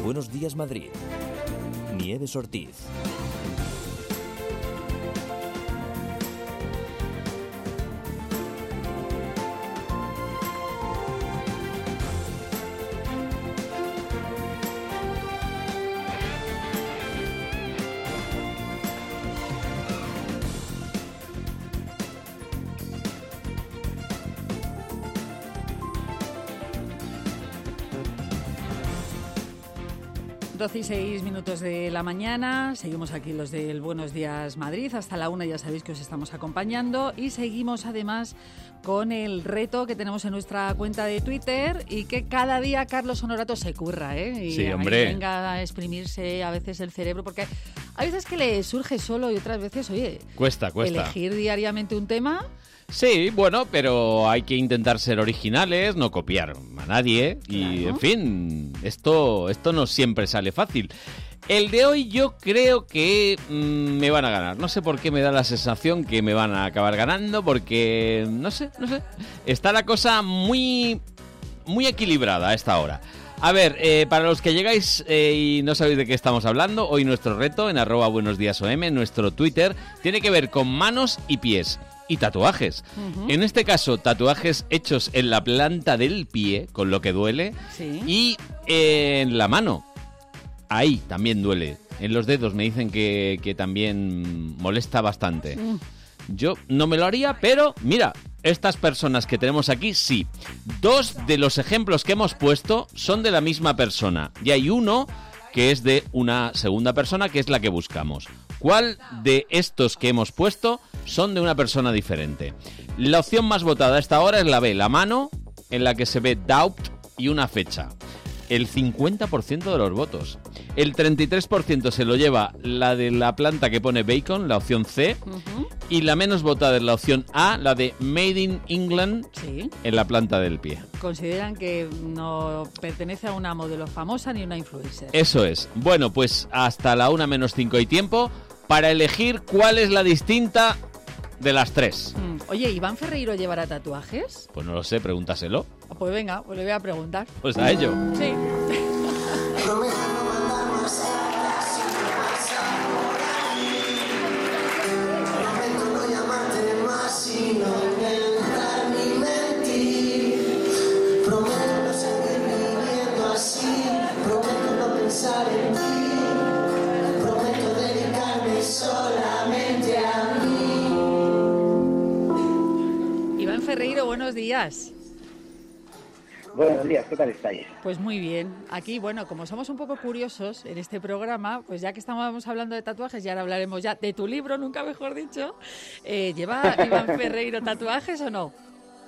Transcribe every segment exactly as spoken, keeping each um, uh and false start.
Buenos Días Madrid. Nieves Ortiz. doce y seis minutos de la mañana, seguimos aquí los del Buenos Días Madrid, hasta la una ya sabéis que os estamos acompañando y seguimos además con el reto que tenemos en nuestra cuenta de Twitter y que cada día Carlos Honorato se curra, ¿eh? Y sí, hombre. ahí venga a exprimirse a veces el cerebro, porque hay veces que le surge solo y otras veces, oye, cuesta, cuesta. Elegir diariamente un tema. Sí, bueno, pero hay que intentar ser originales, no copiar a nadie y, claro. En fin, esto, esto no siempre sale fácil. El de hoy yo creo que mmm, me van a ganar. No sé por qué me da la sensación que me van a acabar ganando porque, no sé, no sé. Está la cosa muy, muy equilibrada a esta hora. A ver, eh, para los que llegáis eh, y no sabéis de qué estamos hablando, hoy nuestro reto en arroba buenos días O M, nuestro Twitter, tiene que ver con manos y pies. Y tatuajes. Uh-huh. En este caso, tatuajes hechos en la planta del pie, con lo que duele, sí. Y eh, en la mano. Ahí también duele. En los dedos me dicen que, que también molesta bastante. Uh. Yo no me lo haría, pero mira, estas personas que tenemos aquí, sí. Dos de los ejemplos que hemos puesto son de la misma persona. Y hay uno que es de una segunda persona, que es la que buscamos. ¿Cuál de estos que hemos puesto son de una persona diferente? La opción más votada a esta hora es la B, la mano, en la que se ve doubt y una fecha. El cincuenta por ciento de los votos. El treinta y tres por ciento se lo lleva la de la planta que pone bacon, la opción C. Uh-huh. Y la menos votada es la opción A, la de Made in England, sí. En la planta del pie. Consideran que no pertenece a una modelo famosa ni una influencer. Eso es. Bueno, pues hasta la una menos cinco hay tiempo para elegir cuál es la distinta de las tres. Mm. Oye, ¿Iván Ferreiro llevará tatuajes? Pues no lo sé, pregúntaselo. Pues venga, pues le voy a preguntar. Pues a ello. Sí. Iván Ferreiro, buenos días. Buenos días, ¿qué tal estáis? Pues muy bien. Aquí, bueno, como somos un poco curiosos en este programa, pues ya que estamos hablando de tatuajes, y ahora hablaremos ya de tu libro, nunca mejor dicho, eh, ¿lleva Iván Ferreiro tatuajes o no?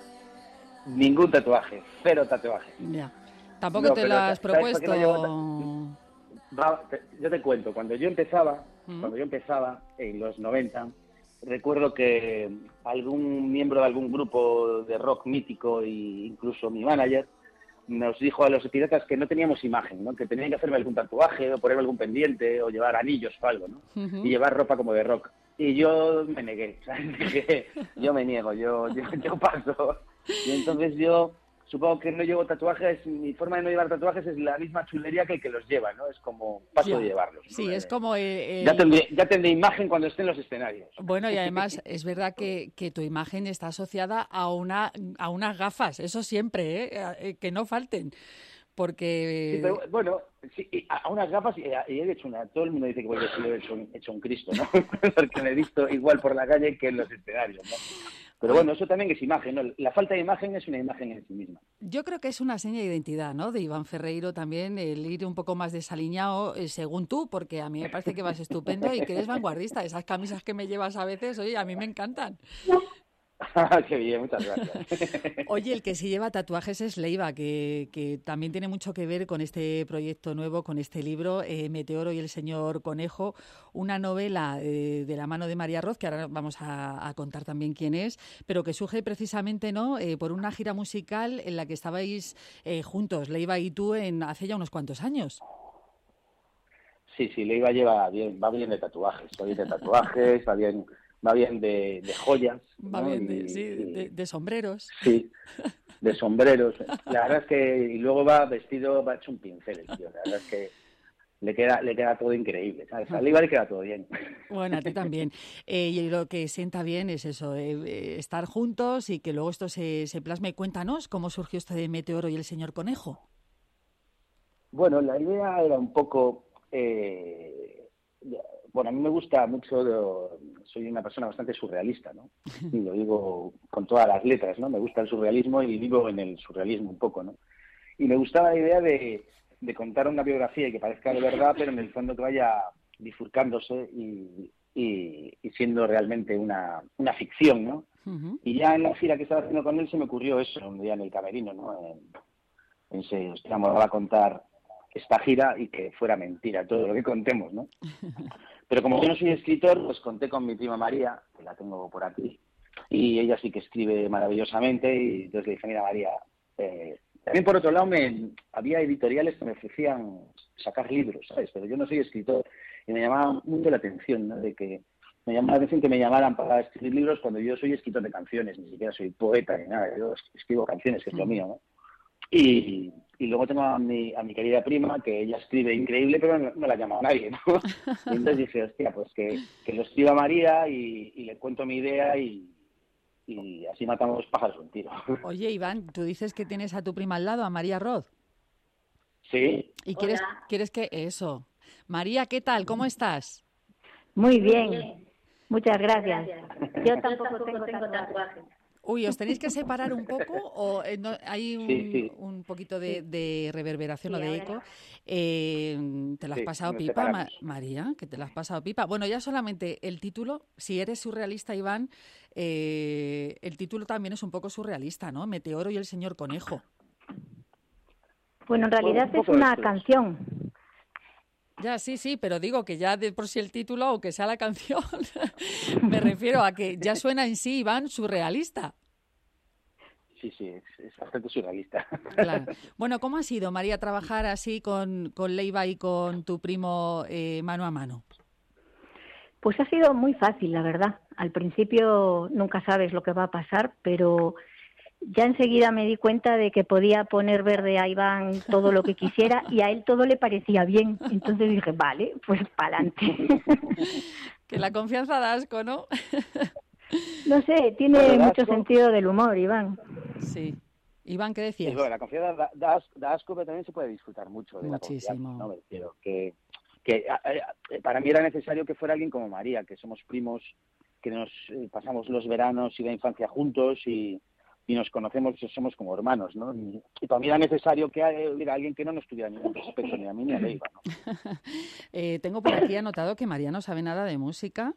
Ningún tatuaje, cero tatuaje. Ya. Tampoco no, te lo has propuesto. No llevo... Va, te, yo te cuento, cuando yo empezaba, ¿Mm? cuando yo empezaba en los noventa, recuerdo que algún miembro de algún grupo de rock mítico e incluso mi manager nos dijo a los piratas que no teníamos imagen, ¿no? Que tenían que hacerme algún tatuaje o ponerme algún pendiente o llevar anillos o algo, ¿no? Uh-huh. Y llevar ropa como de rock. Y yo me negué, ¿sabes? Dije, yo me niego, yo, yo, yo paso. Y entonces yo supongo que no llevo tatuajes, mi forma de no llevar tatuajes es la misma chulería que el que los lleva, ¿no? Es como paso ya. de llevarlos, ¿no? Sí, es como... El, el... Ya, tendré, ya tendré imagen cuando esté en los escenarios. Bueno, y además es verdad que, que tu imagen está asociada a una a unas gafas, eso siempre, ¿eh? Que no falten. Porque... Sí, pero, bueno, sí, a unas gafas y, y he hecho una... Todo el mundo dice que voy a he hecho, un, hecho un Cristo, ¿no? Porque me he visto igual por la calle que en los escenarios, ¿no? Pero bueno, eso también es imagen, ¿no? La falta de imagen es una imagen en sí misma. Yo creo que es una seña de identidad, ¿no? De Iván Ferreiro también, el ir un poco más desaliñado, eh, según tú, porque a mí me parece que vas estupendo y que eres vanguardista. Esas camisas que me llevas a veces, oye, a mí me encantan. Qué bien, muchas gracias. Oye, el que sí lleva tatuajes es Leiva, que, que también tiene mucho que ver con este proyecto nuevo, con este libro, eh, Meteoro y el señor Conejo, una novela eh, de la mano de María Roz, que ahora vamos a, a contar también quién es, pero que surge precisamente, ¿no?, eh, por una gira musical en la que estabais eh, juntos, Leiva y tú, en hace ya unos cuantos años. Sí, sí, Leiva lleva bien, va bien de tatuajes, va bien de tatuajes, va bien... Va bien de, de joyas. Va ¿no? bien, de, y, sí, de, de sombreros. Sí, de sombreros. La verdad es que... Y luego va vestido, va hecho un pincel el tío. La verdad es que le queda le queda todo increíble, ¿sabes? A Leiva le queda todo bien. Bueno, a ti también. Eh, y lo que sienta bien es eso, eh, eh, estar juntos y que luego esto se, se plasme. Cuéntanos cómo surgió esto de Meteoro y el señor Conejo. Bueno, la idea era un poco... Eh, bueno, a mí me gusta mucho, de, soy una persona bastante surrealista, ¿no? Y lo digo con todas las letras, ¿no? Me gusta el surrealismo y vivo en el surrealismo un poco, ¿no? Y me gustaba la idea de, de contar una biografía y que parezca de verdad, pero en el fondo que vaya bifurcándose y, y, y siendo realmente una, una ficción, ¿no? Uh-huh. Y ya en la gira que estaba haciendo con él se me ocurrió eso, un día en el camerino, ¿no? En, pensé, hostia, me va a contar esta gira y que fuera mentira todo lo que contemos, ¿no? Pero como yo no soy escritor, pues conté con mi prima María, que la tengo por aquí, y ella sí que escribe maravillosamente, y entonces le dije, mira María, eh, también por otro lado me había editoriales que me ofrecían sacar libros, ¿sabes? Pero yo no soy escritor, y me llamaba mucho la atención, ¿no? De que me llamaba la atención que me llamaran para escribir libros cuando yo soy escritor de canciones, ni siquiera soy poeta ni nada, yo escribo canciones, que es lo mío, ¿no? Y, y luego tengo a mi, a mi querida prima, que ella escribe increíble, pero no, no la ha llamado nadie, ¿no? Y entonces dije, hostia, pues que, que lo escriba María y, y le cuento mi idea y, y así matamos dos pájaros de un tiro. Oye, Iván, tú dices que tienes a tu prima al lado, a María Roth. Sí. ¿Y quieres, quieres que eso? María, ¿qué tal? ¿Cómo estás? Muy bien, muchas gracias. Yo tampoco tengo tatuajes. Uy, ¿os tenéis que separar un poco o eh, no, hay un, sí, sí. un poquito de, de reverberación sí, o de eco? Eh, ¿Te lo has sí, pasado pipa, Ma- María? ¿Que te lo has pasado pipa? Bueno, ya solamente el título, si eres surrealista, Iván, eh, el título también es un poco surrealista, ¿no? Meteoro y el señor Conejo. Bueno, en realidad bueno, un es una después. canción. Ya, sí, sí, pero digo que ya de por sí el título, aunque sea la canción, me refiero a que ya suena en sí, Iván, surrealista. Sí, sí, es, es bastante surrealista. Claro. Bueno, ¿cómo ha sido, María, trabajar así con, con Leiva y con tu primo eh, mano a mano? Pues ha sido muy fácil, la verdad. Al principio nunca sabes lo que va a pasar, pero ya enseguida me di cuenta de que podía poner verde a Iván todo lo que quisiera y a él todo le parecía bien. Entonces dije, vale, pues pa'lante. Que la confianza da asco, ¿no? No sé, tiene bueno, mucho asco. sentido del humor, Iván. Sí. Iván, ¿qué decías? Sí, bueno, la confianza da, da, asco, da asco, pero también se puede disfrutar mucho de Muchísimo. la confianza, ¿no? Me refiero que, que a, a, para mí era necesario que fuera alguien como María, que somos primos, que nos eh, pasamos los veranos y la infancia juntos y y nos conocemos, somos como hermanos, ¿no? Y, y para mí era necesario que hubiera alguien que no nos tuviera ningún respeto, ni a mí ni a Leiva, ¿no? eh, tengo por aquí anotado que María no sabe nada de música.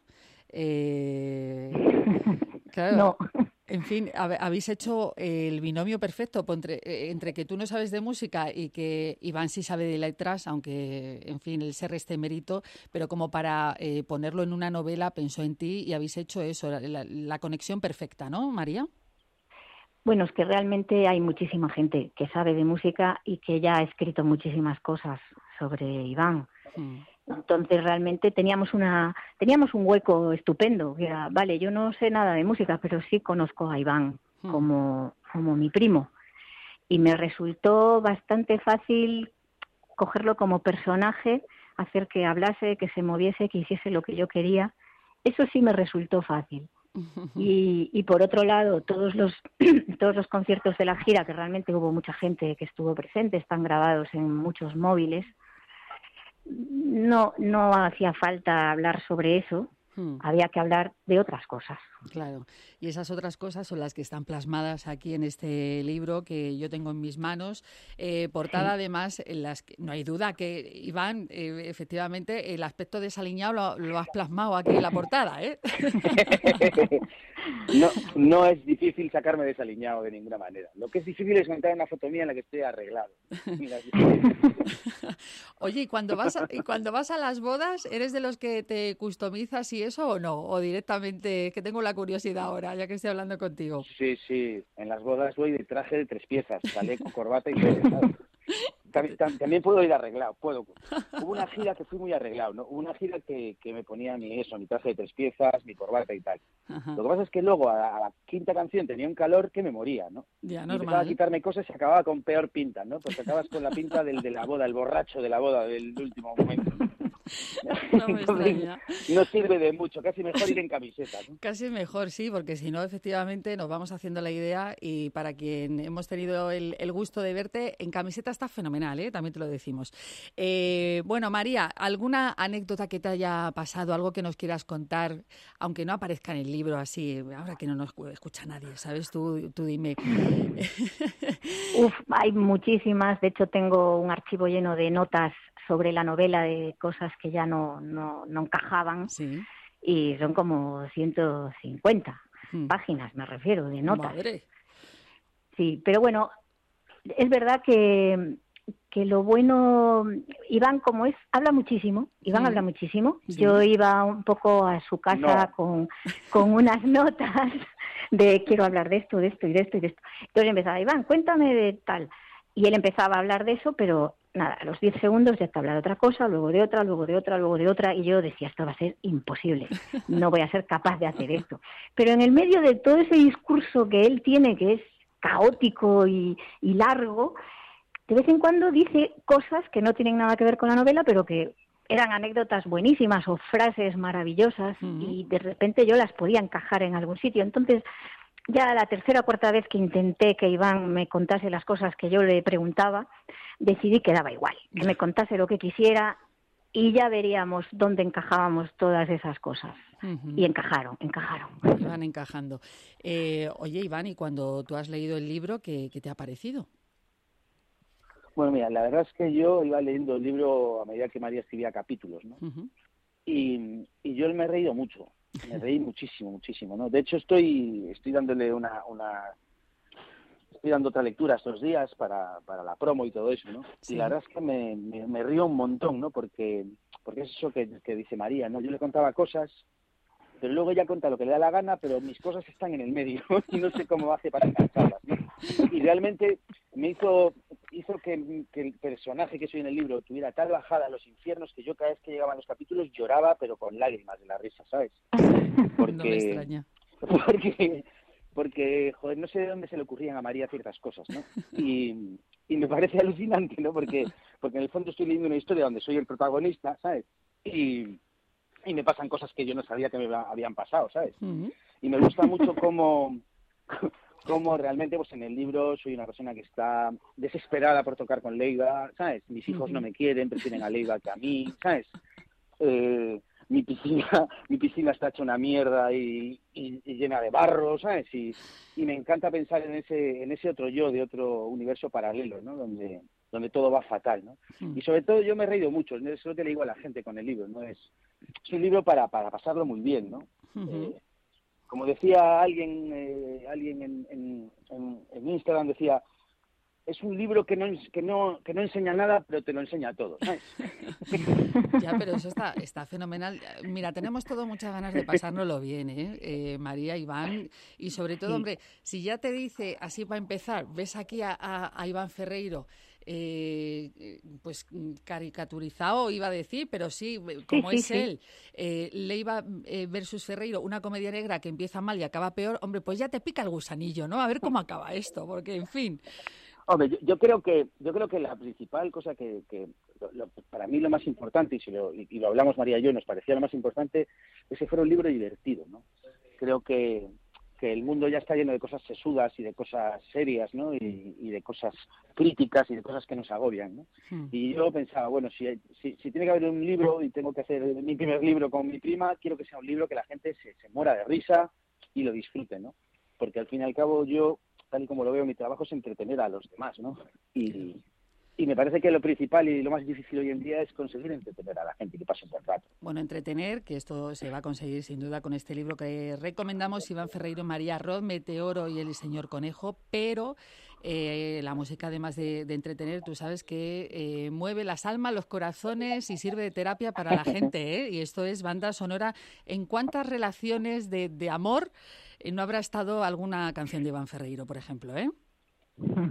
Eh, claro, no. En fin, habéis hecho el binomio perfecto entre, entre que tú no sabes de música y que Iván sí sabe de letras, aunque, en fin, él se reste mérito, pero como para eh, ponerlo en una novela pensó en ti y habéis hecho eso, la, la conexión perfecta, ¿no, María? Bueno, es que realmente hay muchísima gente que sabe de música y que ya ha escrito muchísimas cosas sobre Iván. Mm. Entonces realmente teníamos una teníamos un hueco estupendo. Que era, vale, yo no sé nada de música, pero sí conozco a Iván mm. como, como mi primo. Y me resultó bastante fácil cogerlo como personaje, hacer que hablase, que se moviese, que hiciese lo que yo quería. Eso sí me resultó fácil. Y, y por otro lado, todos los todos los conciertos de la gira, que realmente hubo mucha gente que estuvo presente, están grabados en muchos móviles, no no hacía falta hablar sobre eso, hmm. había que hablar de otras cosas. Claro, y esas otras cosas son las que están plasmadas aquí en este libro que yo tengo en mis manos. Eh, portada, sí. Además, en las que no hay duda que, Iván, eh, efectivamente, el aspecto desaliñado lo, lo has plasmado aquí en la portada, ¿eh? no, no es difícil sacarme desaliñado de ninguna manera. Lo que es difícil es montar una foto mía en la que esté arreglado. Mira, Oye, ¿y cuando vas a, y cuando vas a las bodas, eres de los que te customizas y eso o no? ¿O directamente, que tengo la curiosidad ahora, ya que estoy hablando contigo? Sí, sí, en las bodas voy de traje de tres piezas, chaleco, corbata y todo, ¿sabes? También, también puedo ir arreglado, puedo. Hubo una gira que fui muy arreglado, ¿no? Hubo una gira que, que me ponía mi eso, mi traje de tres piezas, mi corbata y tal. Ajá. Lo que pasa es que luego a la, a la quinta canción tenía un calor que me moría, ¿no? Ya, y normal. empezaba a quitarme cosas y acababa con peor pinta, ¿no? Porque acabas con la pinta del de la boda, el borracho de la boda del último momento. No me extraña. No sirve de mucho, casi mejor ir en camiseta, ¿no? Casi mejor, sí, porque si no, efectivamente, nos vamos haciendo la idea y para quien hemos tenido el, el gusto de verte, en camiseta está fenomenal, ¿eh? También te lo decimos. Eh, bueno, María, ¿alguna anécdota que te haya pasado, algo que nos quieras contar, aunque no aparezca en el libro así, ahora que no nos escucha nadie, ¿sabes? Tú, tú dime. Uf, hay muchísimas, de hecho tengo un archivo lleno de notas sobre la novela de cosas que ya no, no, no encajaban, sí. Y son como ciento cincuenta hmm. páginas, me refiero, de notas. Madre. Sí, pero bueno, es verdad que, que lo bueno, Iván como es, habla muchísimo, Iván sí. habla muchísimo, sí. Yo iba un poco a su casa no. con, con unas notas de quiero hablar de esto, de esto y de esto y de esto. Entonces empezaba, Iván, cuéntame de tal, y él empezaba a hablar de eso, pero nada, a los diez segundos ya te habla de otra cosa, luego de otra, luego de otra, luego de otra, y yo decía, esto va a ser imposible, no voy a ser capaz de hacer esto. Pero en el medio de todo ese discurso que él tiene, que es caótico y, y largo, de vez en cuando dice cosas que no tienen nada que ver con la novela, pero que eran anécdotas buenísimas o frases maravillosas, uh-huh. y de repente yo las podía encajar en algún sitio. Entonces, ya la tercera o cuarta vez que intenté que Iván me contase las cosas que yo le preguntaba, decidí que daba igual, que me contase lo que quisiera y ya veríamos dónde encajábamos todas esas cosas. Uh-huh. Y encajaron, encajaron. Iban encajando. Eh, oye, Iván, ¿y cuando tú has leído el libro, qué, qué te ha parecido? Bueno, mira, la verdad es que yo iba leyendo el libro a medida que María escribía capítulos, ¿no? Uh-huh. Y, y yo me he reído mucho. Me reí muchísimo, muchísimo, ¿no? De hecho, estoy estoy dándole una... una estoy dando otra lectura estos días para, para la promo y todo eso, ¿no? Sí. Y la verdad es que me, me, me río un montón, ¿no? Porque, porque es eso que, que dice María, ¿no? Yo le contaba cosas, pero luego ella cuenta lo que le da la gana, pero mis cosas están en el medio y no sé cómo hace para encajarlas, ¿no? Y realmente me hizo hizo que, que el personaje que soy en el libro tuviera tal bajada a los infiernos que yo cada vez que llegaban los capítulos lloraba, pero con lágrimas de la risa, ¿sabes? Porque, no me extraña. Porque, porque, joder, no sé de dónde se le ocurrían a María ciertas cosas, ¿no? Y, y me parece alucinante, ¿no? Porque, porque en el fondo estoy leyendo una historia donde soy el protagonista, ¿sabes? Y, y me pasan cosas que yo no sabía que me habían pasado, ¿sabes? Uh-huh. Y me gusta mucho cómo... Como realmente, pues en el libro soy una persona que está desesperada por tocar con Leiva, ¿sabes? Mis hijos no me quieren, prefieren a Leiva que a mí, ¿sabes? Eh, mi piscina mi piscina está hecha una mierda y, y, y llena de barro, ¿sabes? Y, y me encanta pensar en ese en ese otro yo de otro universo paralelo, ¿no? Donde donde todo va fatal, ¿no? Y sobre todo yo me he reído mucho, eso es lo que le digo a la gente con el libro, ¿no? Es, es un libro para, para pasarlo muy bien, ¿no? Uh-huh. Eh, Como decía alguien eh, alguien en, en, en, en Instagram, decía, es un libro que no que no que no enseña nada, pero te lo enseña todo, ¿sabes? Ya, pero eso está está fenomenal. Mira, tenemos todo muchas ganas de pasárnoslo bien, ¿eh? eh María, Iván, y sobre todo, hombre, si ya te dice, así para empezar, ves aquí a, a, a Iván Ferreiro, Eh, pues caricaturizado iba a decir, pero sí, como sí, es sí, él, eh, Leiva eh, versus Ferreiro, una comedia negra que empieza mal y acaba peor, hombre, pues ya te pica el gusanillo, ¿no? A ver cómo acaba esto, porque en fin. Hombre, yo, yo creo que yo creo que la principal cosa que, que lo, lo, para mí lo más importante, y, si lo, y lo hablamos María y yo, nos parecía lo más importante, es que fuera un libro divertido, ¿no? Creo que que el mundo ya está lleno de cosas sesudas y de cosas serias, ¿no? Y, y de cosas críticas y de cosas que nos agobian, ¿no? Hmm. Y yo pensaba, bueno, si, si, si tiene que haber un libro y tengo que hacer mi primer libro con mi prima, quiero que sea un libro que la gente se, se muera de risa y lo disfrute, ¿no? Porque al fin y al cabo yo, tal y como lo veo, mi trabajo es entretener a los demás, ¿no? Y... Y me parece que lo principal y lo más difícil hoy en día es conseguir entretener a la gente que pase un buen rato. Bueno, entretener, que esto se va a conseguir sin duda con este libro que recomendamos, Iván Ferreiro, María Roz, Meteoro y El Señor Conejo, pero eh, la música, además de, de entretener, tú sabes que eh, mueve las almas, los corazones y sirve de terapia para la gente, ¿eh? Y esto es banda sonora. ¿En cuántas relaciones de, de amor eh, no habrá estado alguna canción de Iván Ferreiro, por ejemplo, eh?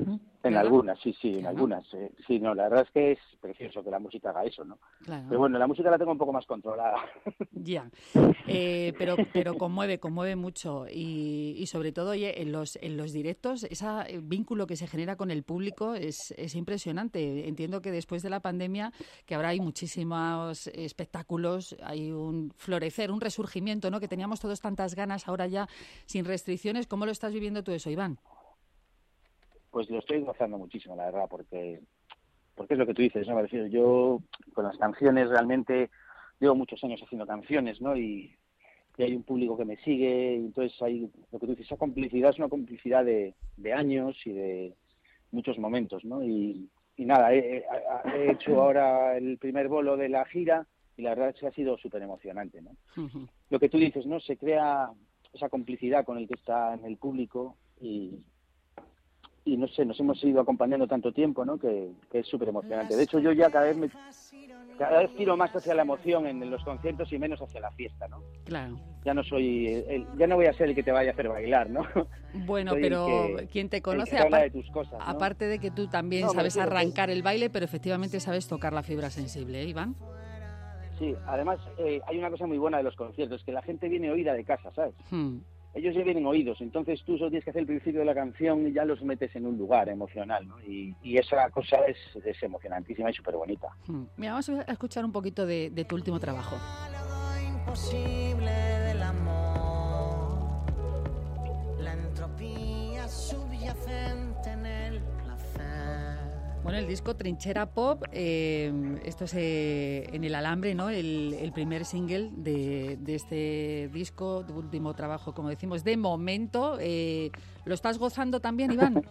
En ¿verdad? algunas, sí, sí, en Claro. algunas. Eh, sí, no, la verdad es que es precioso que la música haga eso, ¿no? Claro. Pero bueno, la música la tengo un poco más controlada. Ya, eh, pero pero conmueve, conmueve mucho y, y sobre todo, oye, en los en los directos, ese vínculo que se genera con el público es, es impresionante. Entiendo que después de la pandemia, que ahora hay muchísimos espectáculos, hay un florecer, un resurgimiento, ¿no? Que teníamos todos tantas ganas, ahora ya sin restricciones. ¿Cómo lo estás viviendo tú eso, Iván? Pues lo estoy gozando muchísimo, la verdad, porque porque es lo que tú dices, ¿no? Me refiero, yo con las canciones realmente llevo muchos años haciendo canciones, ¿no? Y, y hay un público que me sigue, y entonces hay, lo que tú dices, esa complicidad es una complicidad de, de años y de muchos momentos, ¿no? Y, y nada, he, he hecho ahora el primer bolo de la gira y la verdad es que ha sido súper emocionante, ¿no? Uh-huh. Lo que tú dices, ¿no? Se crea esa complicidad con el que está en el público y... y no sé, nos hemos ido acompañando tanto tiempo, ¿no? Que, que es súper emocionante. De hecho, yo ya cada vez me, cada vez tiro más hacia la emoción en los conciertos y menos hacia la fiesta, ¿no? Claro. Ya no soy, el, el, ya no voy a ser el que te vaya a hacer bailar, ¿no? Bueno, soy pero que, quien te conoce, que te habla apar- de tus cosas, ¿no? aparte de que tú también No, sabes refiero, arrancar el baile, pero efectivamente sabes tocar la fibra sensible, ¿eh, Iván? Sí, además eh, hay una cosa muy buena de los conciertos, que la gente viene oída de casa, ¿sabes? Hmm. Ellos ya vienen oídos, entonces tú solo tienes que hacer el principio de la canción y ya los metes en un lugar emocional, ¿no? Y, y esa cosa es, es emocionantísima y súper bonita. Hmm. Mira, vamos a escuchar un poquito de, de tu último trabajo. Lo imposible del amor, la entropía subyacente en el placer. Bueno, el disco Trinchera Pop, eh, esto es eh, en el alambre, ¿no? El, el primer single de, de este disco, de último trabajo, como decimos, de momento. Eh, ¿Lo estás gozando también, Iván?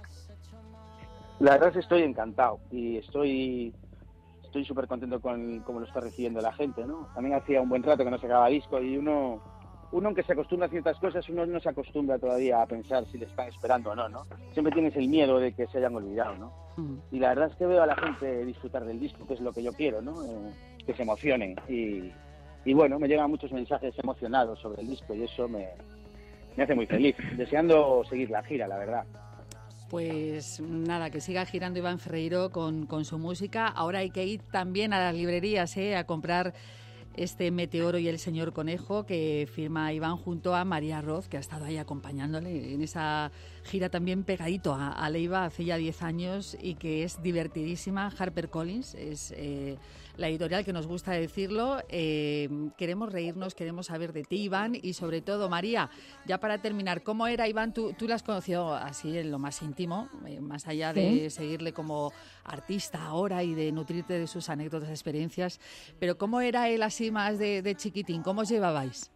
La verdad es que estoy encantado y estoy estoy súper contento con cómo lo está recibiendo la gente, ¿no? También hacía un buen rato que no sacaba disco y uno, uno aunque se acostumbra a ciertas cosas, uno no se acostumbra todavía a pensar si le están esperando o no, ¿no? Siempre tienes el miedo de que se hayan olvidado, ¿no? Y la verdad es que veo a la gente disfrutar del disco, que es lo que yo quiero, ¿no? Eh, que se emocionen. Y, y bueno, me llegan muchos mensajes emocionados sobre el disco y eso me, me hace muy feliz. Deseando seguir la gira, la verdad. Pues nada, que siga girando Iván Ferreiro con, con su música. Ahora hay que ir también a las librerías, ¿eh? A comprar este Meteoro y el señor Conejo que firma Iván junto a María Roz, que ha estado ahí acompañándole en esa gira también pegadito a, a Leiva hace ya diez años y que es divertidísima. HarperCollins es eh, la editorial que nos gusta decirlo. Eh, queremos reírnos, queremos saber de ti, Iván, y sobre todo, María, ya para terminar, ¿cómo era Iván? Tú, tú la has conocido así en lo más íntimo, eh, más allá de Sí. seguirle como artista ahora y de nutrirte de sus anécdotas, experiencias, pero ¿cómo era él así más de, de chiquitín? ¿Cómo os llevabais?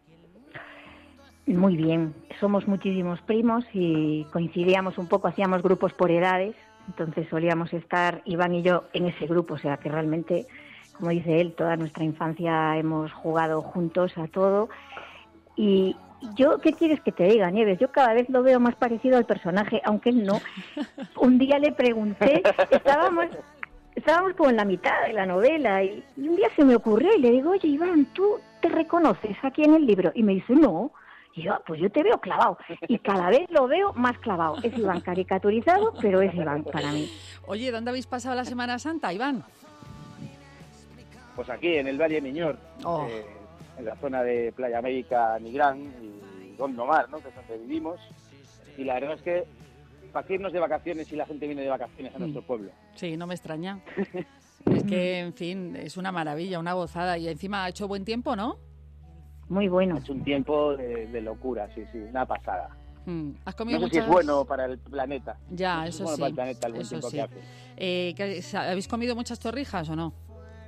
Muy bien, somos muchísimos primos y coincidíamos un poco, hacíamos grupos por edades, entonces solíamos estar Iván y yo en ese grupo, o sea que realmente, como dice él, toda nuestra infancia hemos jugado juntos a todo. Y yo, ¿qué quieres que te diga, Nieves? Yo cada vez lo veo más parecido al personaje, aunque él no. Un día le pregunté, estábamos... Estábamos como en la mitad de la novela y, y un día se me ocurrió y le digo, oye, Iván, ¿tú te reconoces aquí en el libro? Y me dice, no. Y yo, pues yo te veo clavado. Y cada vez lo veo más clavado. Es Iván caricaturizado, pero es Iván para mí. Oye, ¿dónde habéis pasado la Semana Santa, Iván? Pues aquí, en el Valle Miñor, Oh. eh, en la zona de Playa América, Nigrán y Gondomar, ¿no? Que es donde vivimos. Y la verdad es que, ¿para qué irnos de vacaciones si la gente viene de vacaciones a nuestro pueblo? Sí, no me extraña. Es que, en fin, es una maravilla, una gozada. Y encima ha hecho buen tiempo, ¿no? Muy bueno. Es un tiempo de, de locura, sí, sí, una pasada. Mm. ¿Has comido No sé si muchas... es bueno para el planeta. Ya, No sé si eso es bueno sí. para el planeta el buen Eso tiempo sí. que hace. Eh, ¿qué- ¿Habéis comido muchas torrijas o no?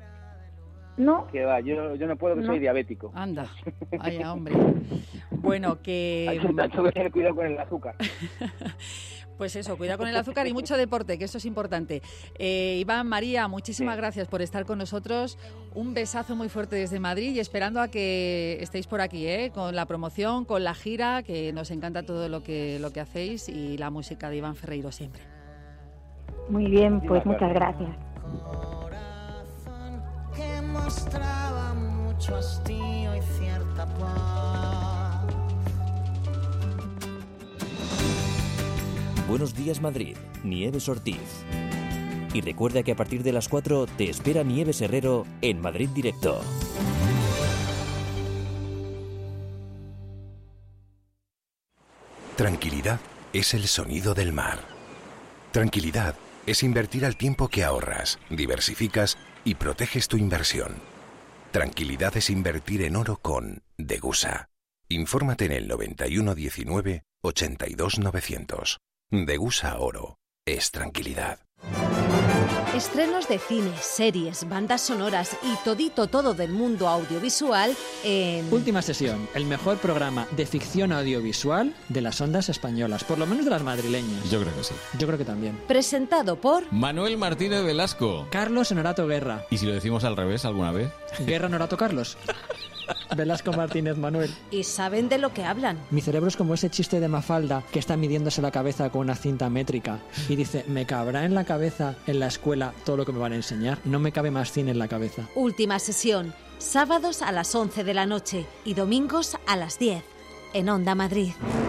No, Que va, yo, yo no puedo, que No. soy diabético. Anda, vaya hombre. Bueno, que... Hay que hay que tener cuidado con el azúcar. Pues eso, cuidado con el azúcar y mucho deporte, que eso es importante. Eh, Iván, María, muchísimas Sí. gracias por estar con nosotros. Un besazo muy fuerte desde Madrid y esperando a que estéis por aquí, ¿eh? Con la promoción, con la gira, que nos encanta todo lo que, lo que hacéis y la música de Iván Ferreiro siempre. muy bien, pues Muchísimas muchas gracias. Corazón que mostraba mucho hastío y cierta paz. Buenos Días Madrid, Nieves Ortiz. Y recuerda que a partir de las cuatro te espera Nieves Herrero en Madrid Directo. Tranquilidad es el sonido del mar. Tranquilidad es invertir al tiempo que ahorras, diversificas y proteges tu inversión. Tranquilidad es invertir en oro con Degusa. Infórmate en el noventa y uno diecinueve ochenta y dos novecientos. Degusa Oro es tranquilidad. Estrenos de cine, series, bandas sonoras y todito todo del mundo audiovisual en... Última Sesión, el mejor programa de ficción audiovisual de las ondas españolas, por lo menos de las madrileñas. Yo creo que sí. Yo creo que también. Presentado por... Manuel Martínez Velasco. Carlos Honorato Guerra. ¿Y si lo decimos al revés alguna vez? Guerra Honorato Carlos. Velasco Martínez Manuel. Y saben de lo que hablan. Mi cerebro es como ese chiste de Mafalda que está midiéndose la cabeza con una cinta métrica y dice, ¿me cabrá en la cabeza en la escuela todo lo que me van a enseñar? No me cabe más cine en la cabeza. Última Sesión, sábados a las once de la noche y domingos a las diez, en Onda Madrid.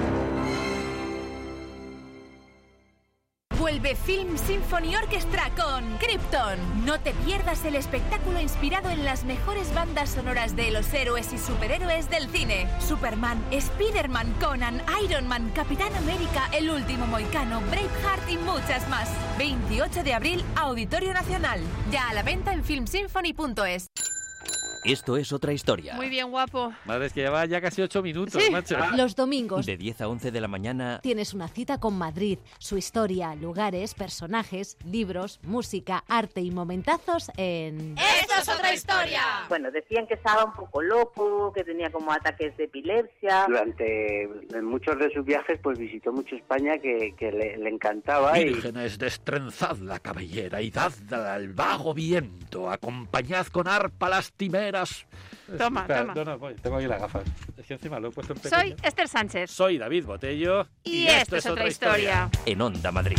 Vuelve Film Symphony Orchestra con Krypton. No te pierdas el espectáculo inspirado en las mejores bandas sonoras de los héroes y superhéroes del cine. Superman, Spider-Man, Conan, Iron Man, Capitán América, El Último Mohicano, Braveheart y muchas más. veintiocho de abril, Auditorio Nacional. Ya a la venta en film symphony punto es. Esto es Otra Historia. Muy bien, guapo. Madre, es que lleva ya casi ocho minutos, sí. macho. Los domingos. De diez a once de la mañana. Tienes una cita con Madrid, su historia, lugares, personajes, libros, música, arte y momentazos en... ¡Esto es Otra Historia! Bueno, decían que estaba un poco loco, que tenía como ataques de epilepsia. Durante muchos de sus viajes, pues visitó mucho España, que, que le, le encantaba. Vírgenes, y... destrenzad la cabellera y dadla al vago viento, acompañad con arpa lastimera. Toma, Espera, toma. No, no, voy, tengo aquí las gafas. Es que encima lo he puesto en pequeño. Soy Esther Sánchez. Soy David Botello. Y, y esto, esto es Otra Historia. historia. En Onda Madrid.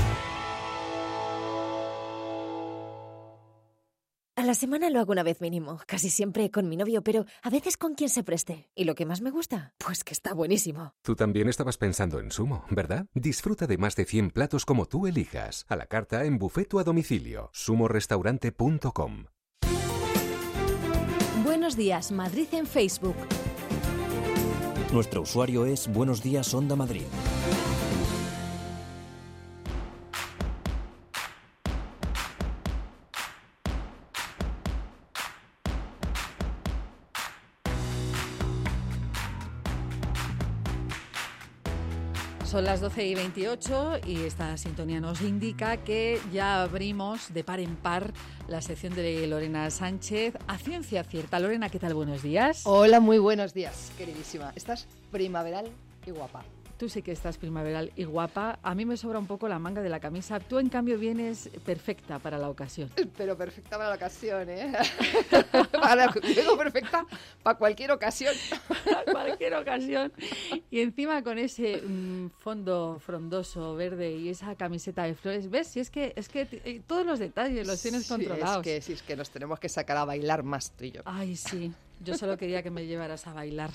A la semana lo hago una vez mínimo, casi siempre con mi novio, pero a veces con quien se preste. ¿Y lo que más me gusta? Pues que está buenísimo. Tú también estabas pensando en Sumo, ¿verdad? Disfruta de más de cien platos como tú elijas. A la carta en buffet o a domicilio. sumo restaurante punto com. Buenos días, Madrid en Facebook. Nuestro usuario es Buenos Días Onda Madrid. Son las doce y veintiocho y esta sintonía nos indica que ya abrimos de par en par la sección de Lorena Sánchez a ciencia cierta. Lorena, ¿qué tal? Buenos días. Hola, muy buenos días, queridísima. Estás primaveral y guapa. Tú sí que estás primaveral y guapa. A mí me sobra un poco la manga de la camisa. Tú, en cambio, vienes perfecta para la ocasión. Pero perfecta para la ocasión, ¿eh? Para, digo perfecta para cualquier ocasión. Para cualquier ocasión. Y encima con ese mmm, fondo frondoso verde y esa camiseta de flores. ¿Ves? Si es que, es que t- todos los detalles los tienes sí, controlados. Es que, sí, es que nos tenemos que sacar a bailar más tú y yo. Ay, sí. Yo solo quería que me llevaras a bailar.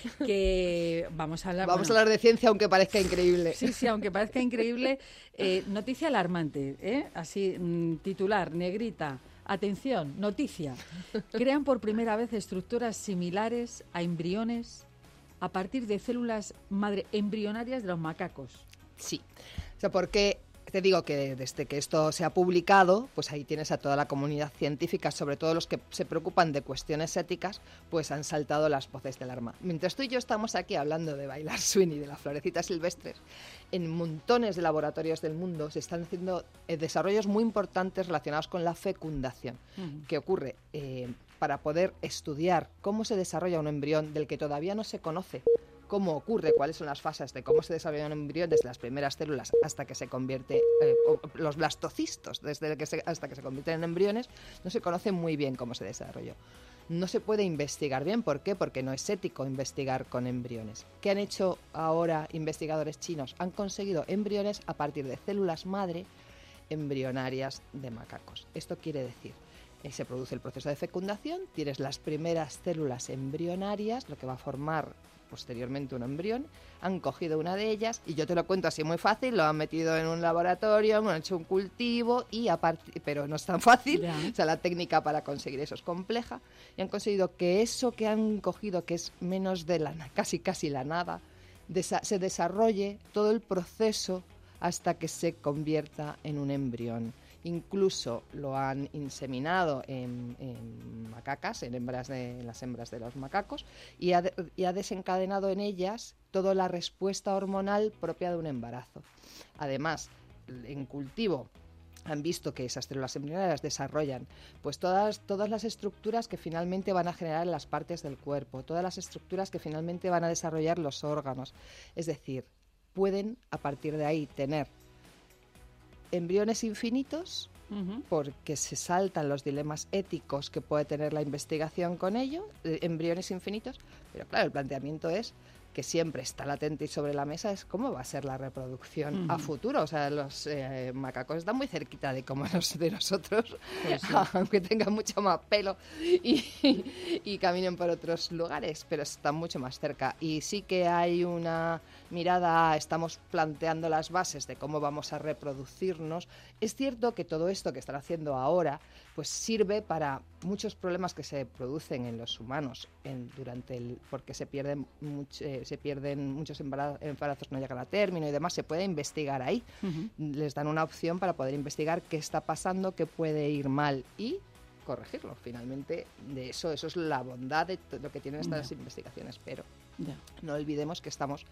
Que vamos a hablar... Vamos bueno, a hablar de ciencia, aunque parezca increíble. Sí, sí, aunque parezca increíble. Eh, noticia alarmante, ¿eh? Así, mmm, titular, negrita. Atención, noticia. Crean por primera vez estructuras similares a embriones a partir de células madre embrionarias de los macacos. Sí. O sea, porque... Te digo que desde que esto se ha publicado, pues ahí tienes a toda la comunidad científica, sobre todo los que se preocupan de cuestiones éticas, pues han saltado las voces de alarma. Mientras tú y yo estamos aquí hablando de bailar swing y de las florecitas silvestres, en montones de laboratorios del mundo se están haciendo eh, desarrollos muy importantes relacionados con la fecundación. Uh-huh. ¿Qué ocurre? Eh, para poder estudiar cómo se desarrolla un embrión del que todavía no se conoce cómo ocurre, cuáles son las fases de cómo se desarrolla un embrión desde las primeras células hasta que se convierte, eh, los blastocistos, desde que se, hasta que se convierten en embriones, no se conoce muy bien cómo se desarrolló. No se puede investigar bien, ¿por qué? Porque no es ético investigar con embriones. ¿Qué han hecho ahora investigadores chinos? Han conseguido embriones a partir de células madre embrionarias de macacos. Esto quiere decir, eh, se produce el proceso de fecundación, tienes las primeras células embrionarias, lo que va a formar posteriormente un embrión, han cogido una de ellas, y yo te lo cuento así muy fácil, lo han metido en un laboratorio, han hecho un cultivo, y apart- pero no es tan fácil, yeah. O sea, la técnica para conseguir eso es compleja, y han conseguido que eso que han cogido, que es menos de la casi casi la nada, desa- se desarrolle todo el proceso hasta que se convierta en un embrión. Incluso lo han inseminado en, en macacas, en, hembras de, en las hembras de los macacos, y ha, de, y ha desencadenado en ellas toda la respuesta hormonal propia de un embarazo. Además, en cultivo han visto que esas células embrionarias desarrollan pues todas, todas las estructuras que finalmente van a generar las partes del cuerpo, todas las estructuras que finalmente van a desarrollar los órganos. Es decir, pueden a partir de ahí tener embriones infinitos, uh-huh. porque se saltan los dilemas éticos que puede tener la investigación con ello, eh, embriones infinitos, pero claro, el planteamiento es que siempre está latente y sobre la mesa es cómo va a ser la reproducción uh-huh. a futuro. O sea, los eh, macacos están muy cerquita de como los de nosotros, pues sí. aunque tengan mucho más pelo y, y caminen por otros lugares, pero están mucho más cerca. Y sí que hay una mirada, estamos planteando las bases de cómo vamos a reproducirnos. Es cierto que todo esto que están haciendo ahora pues sirve para muchos problemas que se producen en los humanos en, durante el porque se pierden much, eh, se pierden muchos embarazos, embarazos no llegan a término y demás. Se puede investigar ahí. Uh-huh. Les dan una opción para poder investigar qué está pasando, qué puede ir mal y corregirlo. Finalmente, de eso, eso es la bondad de lo que tienen estas yeah. investigaciones. Pero yeah. no olvidemos que estamos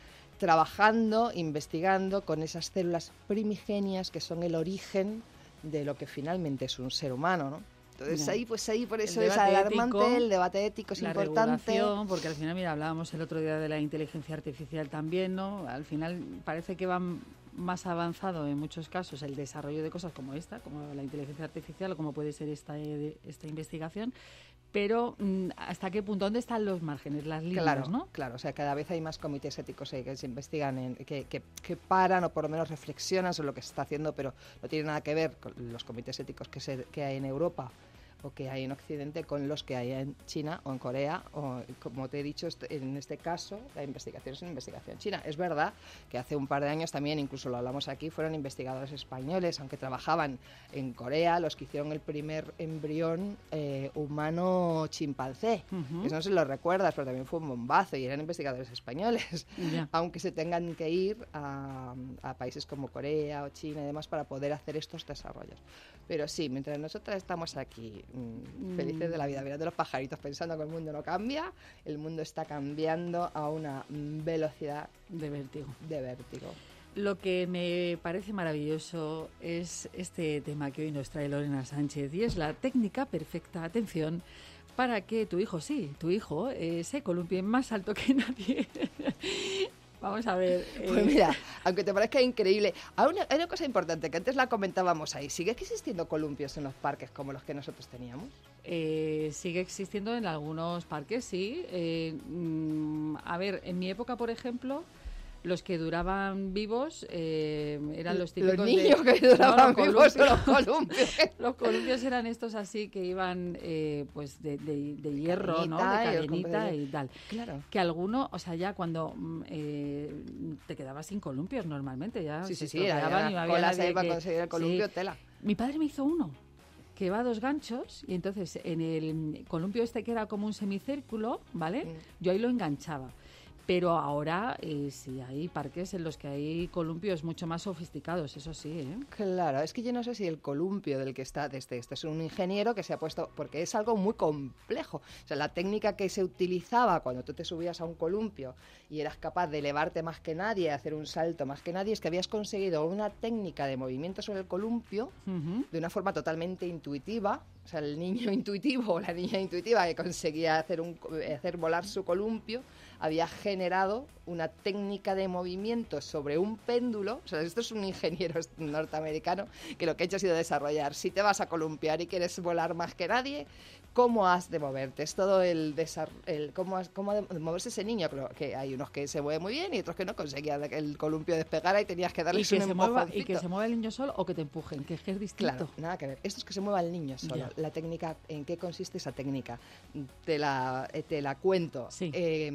trabajando, investigando con esas células primigenias que son el origen de lo que finalmente es un ser humano, ¿no? Entonces no. ahí, pues ahí por eso es alarmante, ético, el debate ético es la importante. Porque al final, mira, hablábamos el otro día de la inteligencia artificial también, ¿no? Al final parece que van más avanzado en muchos casos el desarrollo de cosas como esta, como la inteligencia artificial o como puede ser esta, esta investigación, pero ¿hasta qué punto? ¿Dónde están los márgenes, las líneas, claro, no? Claro, o sea, cada vez hay más comités éticos eh, que se investigan, en, que, que, que paran o por lo menos reflexionan sobre lo que se está haciendo, pero no tiene nada que ver con los comités éticos que, se, que hay en Europa o que hay en Occidente con los que hay en China o en Corea, o como te he dicho, en este caso la investigación es una investigación china. Es verdad que hace un par de años también, incluso lo hablamos aquí, fueron investigadores españoles, aunque trabajaban en Corea, los que hicieron el primer embrión eh, humano chimpancé. Uh-huh. Eso no se lo recuerdas, pero también fue un bombazo y eran investigadores españoles, yeah. aunque se tengan que ir a, a países como Corea o China y demás para poder hacer estos desarrollos. Pero sí, mientras nosotras estamos aquí mm, felices de la vida, mirando los pajaritos, pensando que el mundo no cambia, el mundo está cambiando a una velocidad de vértigo. De vértigo. Lo que me parece maravilloso es este tema que hoy nos trae Lorena Sánchez y es la técnica perfecta, atención, para que tu hijo, sí, tu hijo, eh, se columpie más alto que nadie. Vamos a ver. Eh... Pues mira, aunque te parezca increíble, hay una, hay una cosa importante que antes la comentábamos ahí. ¿Sigue existiendo columpios en los parques como los que nosotros teníamos? Eh, sigue existiendo en algunos parques, sí. Eh, mm, a ver, en mi época, por ejemplo, los que duraban vivos eh, eran los típicos los niños de, que duraban no, vivos son los columpios. Los columpios eran estos así que iban eh, pues de, de, de hierro, ¿no? De cadenita y, y tal. Claro. Que alguno, o sea, ya cuando eh, te quedabas sin columpios normalmente, ya sí, se sí, sí, era, y no colas ahí que, para conseguir el columpio, sí. tela. Mi padre me hizo uno que va a dos ganchos y entonces en el columpio este que era como un semicírculo, ¿vale? Mm. Yo ahí lo enganchaba. Pero ahora eh, sí hay parques en los que hay columpios mucho más sofisticados, eso sí, ¿eh? Claro, es que yo no sé si el columpio del que está, este, este es un ingeniero que se ha puesto, porque es algo muy complejo. O sea, la técnica que se utilizaba cuando tú te subías a un columpio y eras capaz de elevarte más que nadie, hacer un salto más que nadie, es que habías conseguido una técnica de movimiento sobre el columpio uh-huh. de una forma totalmente intuitiva. O sea, el niño intuitivo o la niña intuitiva que conseguía hacer, un, hacer volar su columpio había generado una técnica de movimiento sobre un péndulo. O sea, esto es un ingeniero norteamericano que lo que ha hecho ha sido desarrollar. Si te vas a columpiar y quieres volar más que nadie, ¿cómo has de moverte? Es todo el, desar- el cómo, has, cómo ha de moverse ese niño. Pero que hay unos que se mueven muy bien y otros que no conseguían que el columpio despegara y tenías que darles un empujoncito. Y que se mueva el niño solo o que te empujen, que es que es distinto. Claro, nada que ver. Esto es que se mueva el niño solo. Ya. La técnica, ¿en qué consiste esa técnica? Te la, te la cuento. Sí. Eh,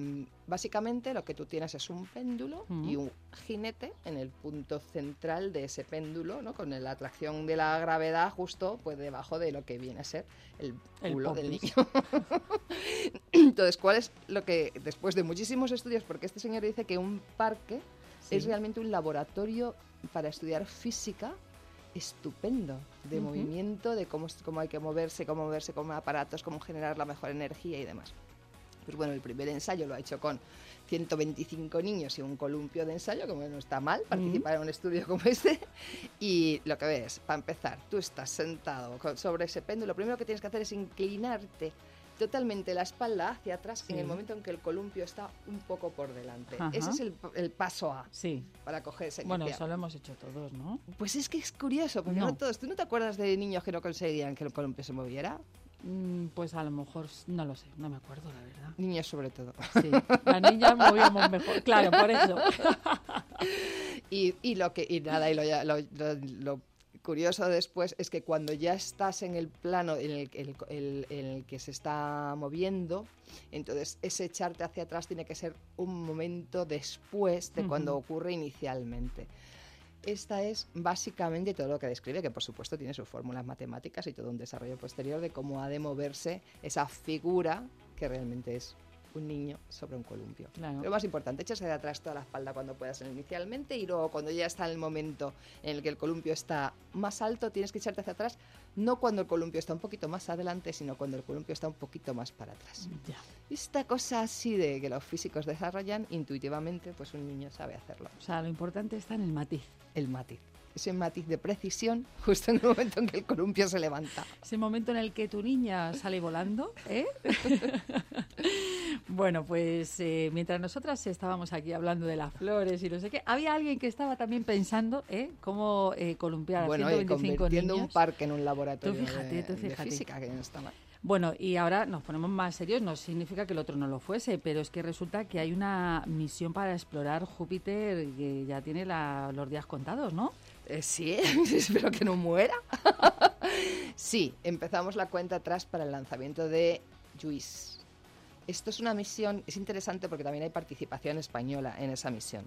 básicamente lo que tú tienes es un péndulo uh-huh. y un jinete en el punto central de ese péndulo, ¿no? Con la atracción de la gravedad justo pues debajo de lo que viene a ser el culo el del niño. Entonces, ¿cuál es lo que, después de muchísimos estudios, porque este señor dice que un parque sí. es realmente un laboratorio para estudiar física estupendo, de uh-huh. movimiento, de cómo, cómo hay que moverse, cómo moverse con aparatos, cómo generar la mejor energía y demás. Pues bueno, el primer ensayo lo ha hecho con ciento veinticinco niños y un columpio de ensayo, como no está mal participar uh-huh. en un estudio como este. Y lo que ves, para empezar, tú estás sentado sobre ese péndulo, lo primero que tienes que hacer es inclinarte totalmente la espalda hacia atrás sí. en el momento en que el columpio está un poco por delante. Ajá. Ese es el, el paso A sí. para coger ese Bueno, eso lo hemos hecho todos, ¿no? Pues es que es curioso, porque no. no todos. ¿Tú no te acuerdas de niños que no conseguían que el columpio se moviera? Mm, pues a lo mejor, no lo sé, no me acuerdo, la verdad. Niños sobre todo. Sí, las niñas movíamos mejor, claro, por eso. y, y lo que, y nada, y lo, lo, lo, lo curioso después es que cuando ya estás en el plano en el, el, el, en el que se está moviendo, entonces ese echarte hacia atrás tiene que ser un momento después de uh-huh. cuando ocurre inicialmente. Esta es básicamente todo lo que describe, que por supuesto tiene sus fórmulas matemáticas y todo un desarrollo posterior de cómo ha de moverse esa figura que realmente es un niño sobre un columpio. Claro. Lo más importante, echarse de atrás toda la espalda cuando puedas inicialmente y luego cuando ya está el momento en el que el columpio está más alto, tienes que echarte hacia atrás, no cuando el columpio está un poquito más adelante, sino cuando el columpio está un poquito más para atrás. Ya. Esta cosa así de que los físicos desarrollan, intuitivamente, pues un niño sabe hacerlo. O sea, lo importante está en el matiz. El matiz. Ese matiz de precisión justo en el momento en que el columpio se levanta. Ese momento en el que tu niña sale volando, ¿eh? Bueno, pues eh, mientras nosotras estábamos aquí hablando de las flores y no sé qué, había alguien que estaba también pensando ¿eh? cómo eh, columpiar bueno, a ciento veinticinco niños. Bueno, convirtiendo un parque en un laboratorio tú fíjate, de, tú fíjate. de física, que no está mal. Bueno, y ahora nos ponemos más serios, no significa que el otro no lo fuese, pero es que resulta que hay una misión para explorar Júpiter que ya tiene la, los días contados, ¿no? Eh, sí, espero que no muera. Sí, empezamos la cuenta atrás para el lanzamiento de JUICE. Esto es una misión, es interesante porque también hay participación española en esa misión.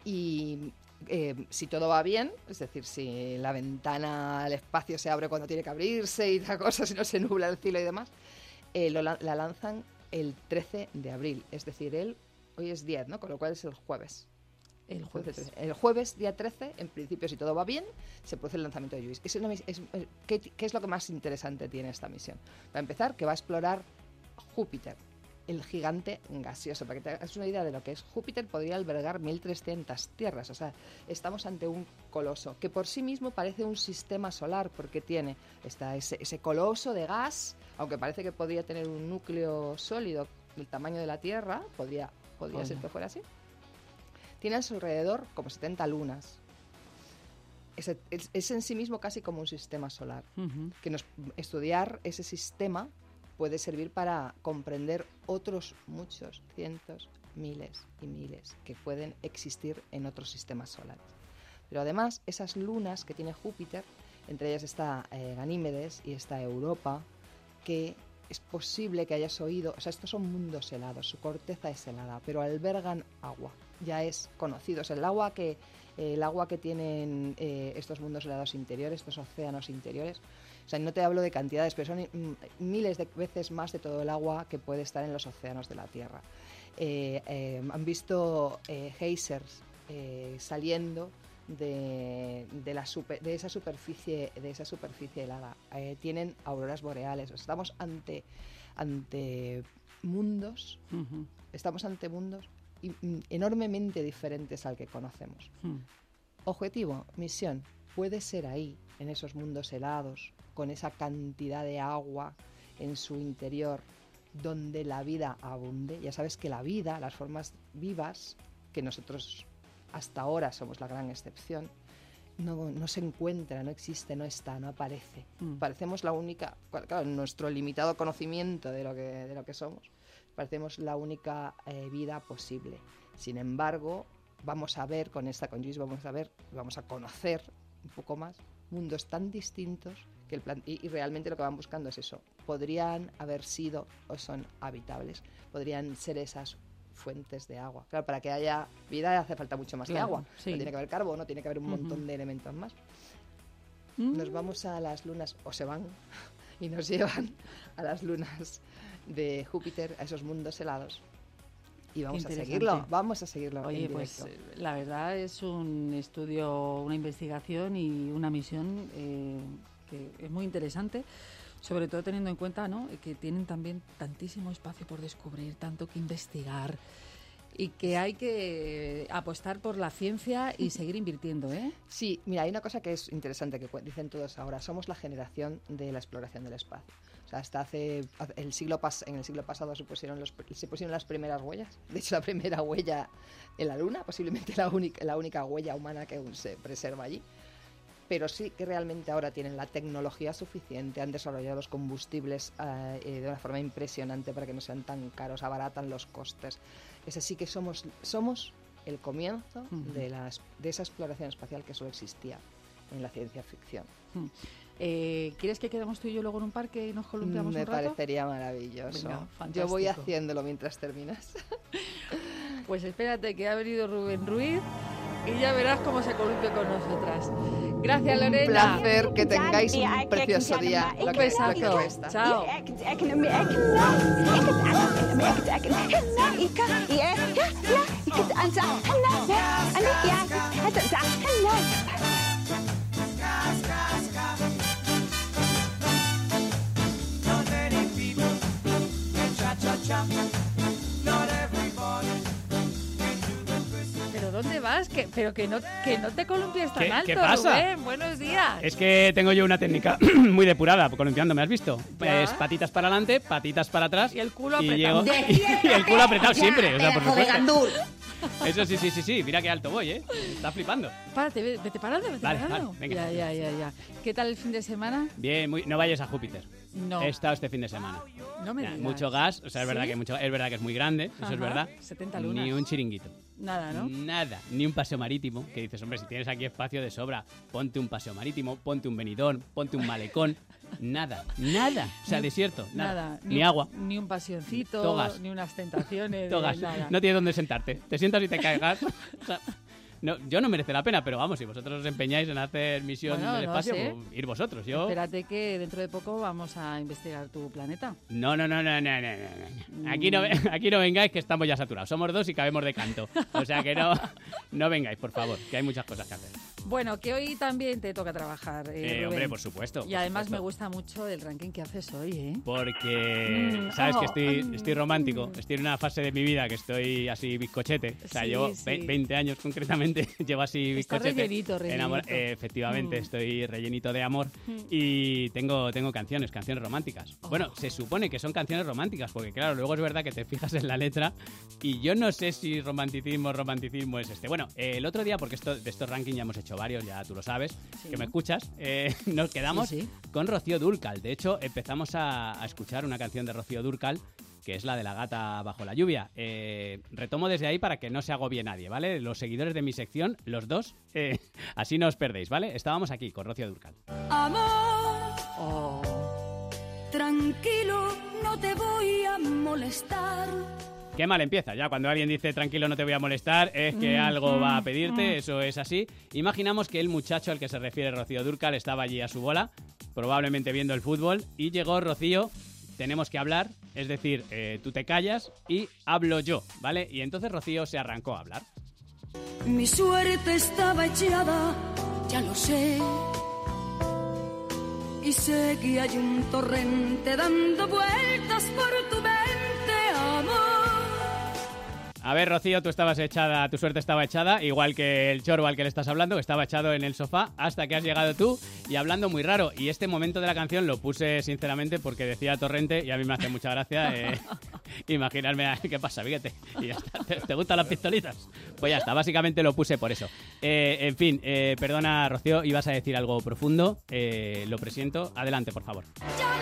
Y eh, si todo va bien, es decir, si la ventana al espacio se abre cuando tiene que abrirse y esa cosa, si no se nubla el cielo y demás, eh, lo, la lanzan el trece de abril, es decir, el, hoy es diez, ¿no? Con lo cual es el jueves. El jueves. El jueves, día trece, en principio, si todo va bien, se produce el lanzamiento de JUICE. Es una, es, es, ¿qué, ¿Qué es lo que más interesante tiene esta misión? Para empezar, que va a explorar Júpiter, el gigante gaseoso. Para que te hagas una idea de lo que es Júpiter, podría albergar mil trescientas tierras. O sea, estamos ante un coloso que por sí mismo parece un sistema solar, porque tiene está ese, ese coloso de gas, aunque parece que podría tener un núcleo sólido del tamaño de la Tierra, podría, podría oh, ser que fuera así. Tiene a su alrededor como setenta lunas. Es, es, es en sí mismo casi como un sistema solar. Uh-huh. Que nos, estudiar ese sistema puede servir para comprender otros muchos, cientos, miles y miles que pueden existir en otros sistemas solares. Pero además, esas lunas que tiene Júpiter, entre ellas está eh, Ganímedes y está Europa, que es posible que hayas oído, o sea, estos son mundos helados, su corteza es helada, pero albergan agua. Ya es conocido, es el agua que, eh, el agua que tienen eh, estos mundos helados interiores, estos océanos interiores. O sea, no te hablo de cantidades, pero son mm, miles de veces más de todo el agua que puede estar en los océanos de la Tierra. Eh, eh, han visto eh, geysers eh, saliendo de, de, la super, de esa superficie, de esa superficie helada. Eh, tienen auroras boreales. Estamos ante, ante mundos, uh-huh. estamos ante mundos enormemente diferentes al que conocemos. Hmm. Objetivo, misión, puede ser ahí, en esos mundos helados, con esa cantidad de agua en su interior, donde la vida abunde. Ya sabes que la vida, las formas vivas, que nosotros hasta ahora somos la gran excepción, no, no se encuentra, no existe, no está, no aparece. Hmm. Parecemos la única, claro, en nuestro limitado conocimiento de lo que, de lo que somos, parecemos la única eh, vida posible. Sin embargo, vamos a ver con esta con JUICE, vamos a ver, vamos a conocer un poco más mundos tan distintos que el plan, y, y realmente lo que van buscando es eso. Podrían haber sido o son habitables, podrían ser esas fuentes de agua. Claro, para que haya vida hace falta mucho más Claro, que agua. sí. Tiene que haber carbono, tiene que haber un montón Ujú. de elementos más. Mm. Nos vamos a las lunas, o se van, y nos llevan a las lunas de Júpiter, a esos mundos helados. Y vamos a interesante. seguirlo, vamos a seguirlo Oye, en pues directo. eh, la verdad es un estudio, una investigación y una misión eh, que es muy interesante, sobre todo teniendo en cuenta, ¿no?, que tienen también tantísimo espacio por descubrir, tanto que investigar y que hay que apostar por la ciencia y seguir invirtiendo, ¿eh? Sí, mira, hay una cosa que es interesante que cu- dicen todos ahora, somos la generación de la exploración del espacio. O sea, hasta hace, hace- el siglo pas, en el siglo pasado se pusieron, los, pr- se pusieron las primeras huellas. De hecho, la primera huella en la Luna, posiblemente la única, la única huella humana que aún se preserva allí. Pero sí que realmente ahora tienen la tecnología suficiente, han desarrollado los combustibles eh, eh, de una forma impresionante para que no sean tan caros, abaratan los costes. Es así que somos, somos el comienzo Ujú. de, las, de esa exploración espacial que solo existía en la ciencia ficción. Mm. Eh, ¿Quieres que quedemos tú y yo luego en un parque y nos columpiamos Me un rato? parecería maravilloso. Venga, Yo voy fantástico. haciéndolo mientras terminas. Pues espérate que ha venido Rubén Ruiz y ya verás cómo se columpia con nosotras. Gracias, Un Lorena. placer, que tengáis un precioso día. Un lo que- lo que besazo. cuesta. Chao. ¿Pero dónde vas? Que, pero que no, que no te columpies tan ¿Qué- alto, qué pasa? Rubén. Buenos días. Es que tengo yo una técnica muy depurada, columpiando, ¿me has visto? Pues patitas para adelante, patitas para atrás. Y el culo y apretado. llego- y el culo apretado Ya, siempre, o sea, por pedazo de supuesto. gandul. Eso sí, sí, sí, sí, mira qué alto voy, ¿eh? Está flipando. Párate, ve- vete parando, vete Vale, parando. vale, venga. Ya, ya, ya, ya. ¿Qué tal el fin de semana? Bien, muy, no vayas a Júpiter. No. He estado este fin de semana. No me Ya, digas. mucho gas, o sea, es verdad ¿Sí? que mucho, es verdad que es muy grande, eso Ajá, es verdad. setenta lunas. Ni un chiringuito. Nada, ¿no? Nada, ni un paseo marítimo, que dices, hombre, si tienes aquí espacio de sobra, ponte un paseo marítimo, ponte un Benidorm, ponte un malecón. Nada, nada, o sea, Ni- desierto, nada. Nada. Ni agua. Ni un pasioncito, Togas. ni unas tentaciones. Togas, Nada. no tienes dónde sentarte. Te sientas y te caigas. O sea, no, yo no merece la pena, pero vamos, si vosotros os empeñáis en hacer misión Bueno, del no espacio, sé. pues, ir vosotros. Yo. Espérate que dentro de poco vamos a investigar tu planeta. No, no, no, no, no, no, no, no. Aquí no, ve- aquí no vengáis que estamos ya saturados. Somos dos y cabemos de canto. O sea que no, no vengáis, por favor, que hay muchas cosas que hacer. Bueno, que hoy también te toca trabajar, eh, Eh, Rubén. hombre, por supuesto. Y por además supuesto. me gusta mucho el ranking que haces hoy, ¿eh? Porque Mm, sabes que oh, estoy, mm, estoy romántico, estoy en una fase de mi vida que estoy así bizcochete. O sea, Sí, llevo sí. ve- veinte años concretamente, llevo así Estás bizcochete. rellenito, enamor- rellenito. eh, efectivamente, Mm. estoy rellenito de amor Mm. y tengo, tengo canciones, canciones románticas. Oh. Bueno, se supone que son canciones románticas, porque claro, luego es verdad que te fijas en la letra y yo no sé si romanticismo, romanticismo es este. Bueno, eh, el otro día, porque esto, de estos rankings ya hemos hecho varios, ya tú lo sabes, Sí. que me escuchas, eh, nos quedamos Sí, sí. con Rocío Dúrcal. De hecho, empezamos a, a escuchar una canción de Rocío Dúrcal, que es la de La gata bajo la lluvia. Eh, retomo desde ahí para que no se agobie nadie, ¿vale? Los seguidores de mi sección, los dos, eh, así no os perdéis, ¿vale? Estábamos aquí con Rocío Dúrcal. Amor, Oh. tranquilo, no te voy a molestar. Qué mal empieza, ya cuando alguien dice tranquilo no te voy a molestar es que Mm, algo va a mm, pedirte, mm. eso es así. Imaginamos que el muchacho al que se refiere Rocío Dúrcal estaba allí a su bola, probablemente viendo el fútbol, y llegó Rocío, tenemos que hablar, es decir, eh, tú te callas y hablo yo, ¿vale? Y entonces Rocío se arrancó a hablar. Mi suerte estaba echada, ya lo sé. Y sé que hay un torrente dando vueltas por tu mente, amor. A ver, Rocío, tú estabas echada, tu suerte estaba echada, igual que el chorbo al que le estás hablando, que estaba echado en el sofá, hasta que has llegado tú y hablando muy raro. Y este momento de la canción lo puse sinceramente porque decía Torrente y a mí me hace mucha gracia eh, imaginarme a- qué pasa, fíjate. Y ya está. ¿Te, te gustan las pistolitas? Pues ya está, básicamente lo puse por eso. Eh, en fin, eh, perdona, Rocío, ibas a decir algo profundo, eh, lo presiento. Adelante, por favor.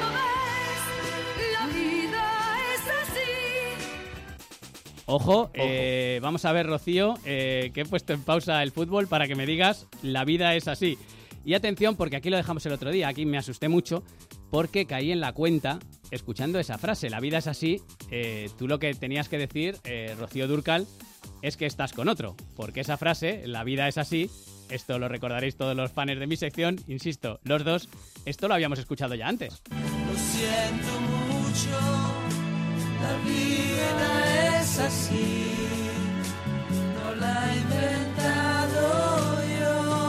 La vida es así. Ojo, eh, vamos a ver, Rocío, eh, que he puesto en pausa el fútbol para que me digas, la vida es así. Y atención, porque aquí lo dejamos el otro día, aquí me asusté mucho, porque caí en la cuenta escuchando esa frase, la vida es así, eh, tú lo que tenías que decir, eh, Rocío Dúrcal, es que estás con otro, porque esa frase, la vida es así, esto lo recordaréis todos los fans de mi sección, insisto, los dos, esto lo habíamos escuchado ya antes. Lo siento mucho, la vida es así, no la he inventado yo.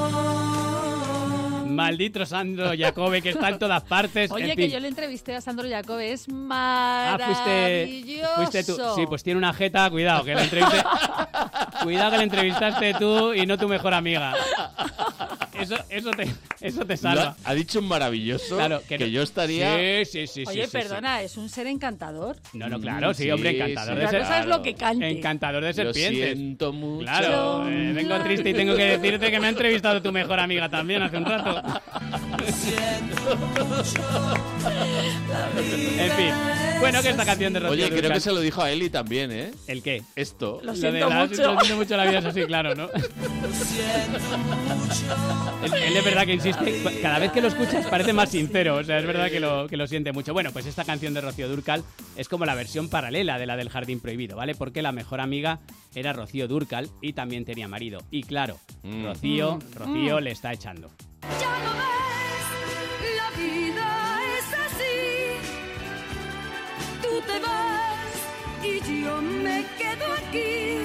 Maldito Sandro Jacobe, que está en todas partes. Oye, en que fin. yo le entrevisté a Sandro Jacobe, es Ah, fuiste, maravilloso. fuiste tú. Sí, pues tiene una jeta, cuidado, que la entrevisté. Cuidado que la entrevistaste tú y no tu mejor amiga. Eso, eso, te, eso te salva. Ha dicho un maravilloso Claro, que, que no- yo estaría... Sí, sí, sí. Oye, sí, sí, perdona, es un ser encantador. No, no, claro, sí, Sí, hombre, encantador sí, de Otra ser... cosa es lo que cante. Encantador de Lo serpientes. siento mucho. Claro, eh, vengo triste y tengo que decirte que me ha entrevistado tu mejor amiga también hace un rato. En fin. Bueno, que esta canción de Rocío Oye, creo Dúrcal- que se lo dijo a Eli también, ¿eh? ¿El qué? Esto. Lo Lo siento de la- mucho. Lo siento mucho, la vida es así, claro, ¿no? Él, él es verdad que insiste, cada vez que lo escuchas parece más sincero, o sea, es verdad que lo, que lo siente mucho. Bueno, pues esta canción de Rocío Dúrcal es como la versión paralela de la del Jardín Prohibido, ¿vale? Porque la mejor amiga era Rocío Dúrcal y también tenía marido. Y claro, Mm. Rocío, Mm. Rocío Mm. le está echando. Ya no ves, la vida es así. Tú te vas y yo me quedo aquí.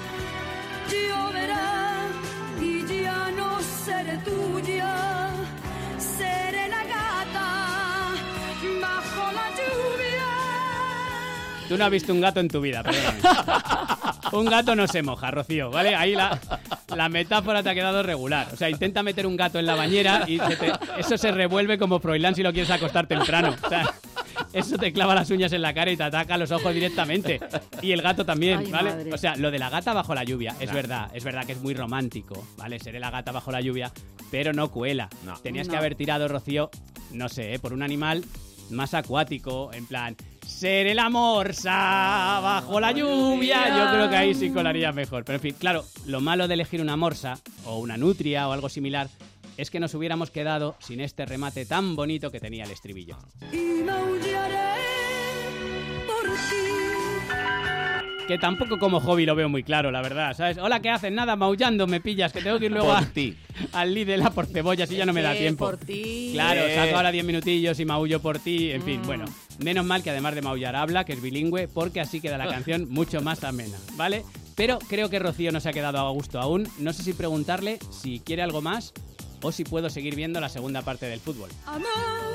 Lloverá y ya no seré tuya. Seré la gata bajo la lluvia. Tú no has visto un gato en tu vida, perdóname. Un gato no se moja, Rocío, ¿vale? Ahí la, la metáfora te ha quedado regular. O sea, intenta meter un gato en la bañera y se te- eso se revuelve como Froilán si lo quieres acostar temprano. O sea, eso te clava las uñas en la cara y te ataca los ojos directamente. Y el gato también, Ay, ¿vale? madre. O sea, lo de la gata bajo la lluvia, es Claro. verdad, es verdad que es muy romántico, ¿vale? Seré la gata bajo la lluvia, pero no cuela. No. Tenías que No. haber tirado, Rocío, no sé, ¿eh? por un animal más acuático, en plan... Seré la morsa bajo la lluvia. Yo creo que ahí sí colaría mejor. Pero en fin, claro, lo malo de elegir una morsa o una nutria o algo similar es que nos hubiéramos quedado sin este remate tan bonito que tenía el estribillo. Y maullaré por ti. Que tampoco como hobby lo veo muy claro, la verdad, ¿sabes? Hola, ¿qué haces? Nada, maullando, me pillas, que tengo que ir luego Por a- ti. al Lidl a por cebollas y ya no me da Eh, tiempo. Por ti. Claro, Eh. saco ahora diez minutillos y maullo por ti, en fin, Mm. bueno. Menos mal que además de maullar habla, que es bilingüe, porque así queda la canción mucho más amena, ¿vale? Pero creo que Rocío no se ha quedado a gusto aún. No sé si preguntarle si quiere algo más o si puedo seguir viendo la segunda parte del fútbol. Amor,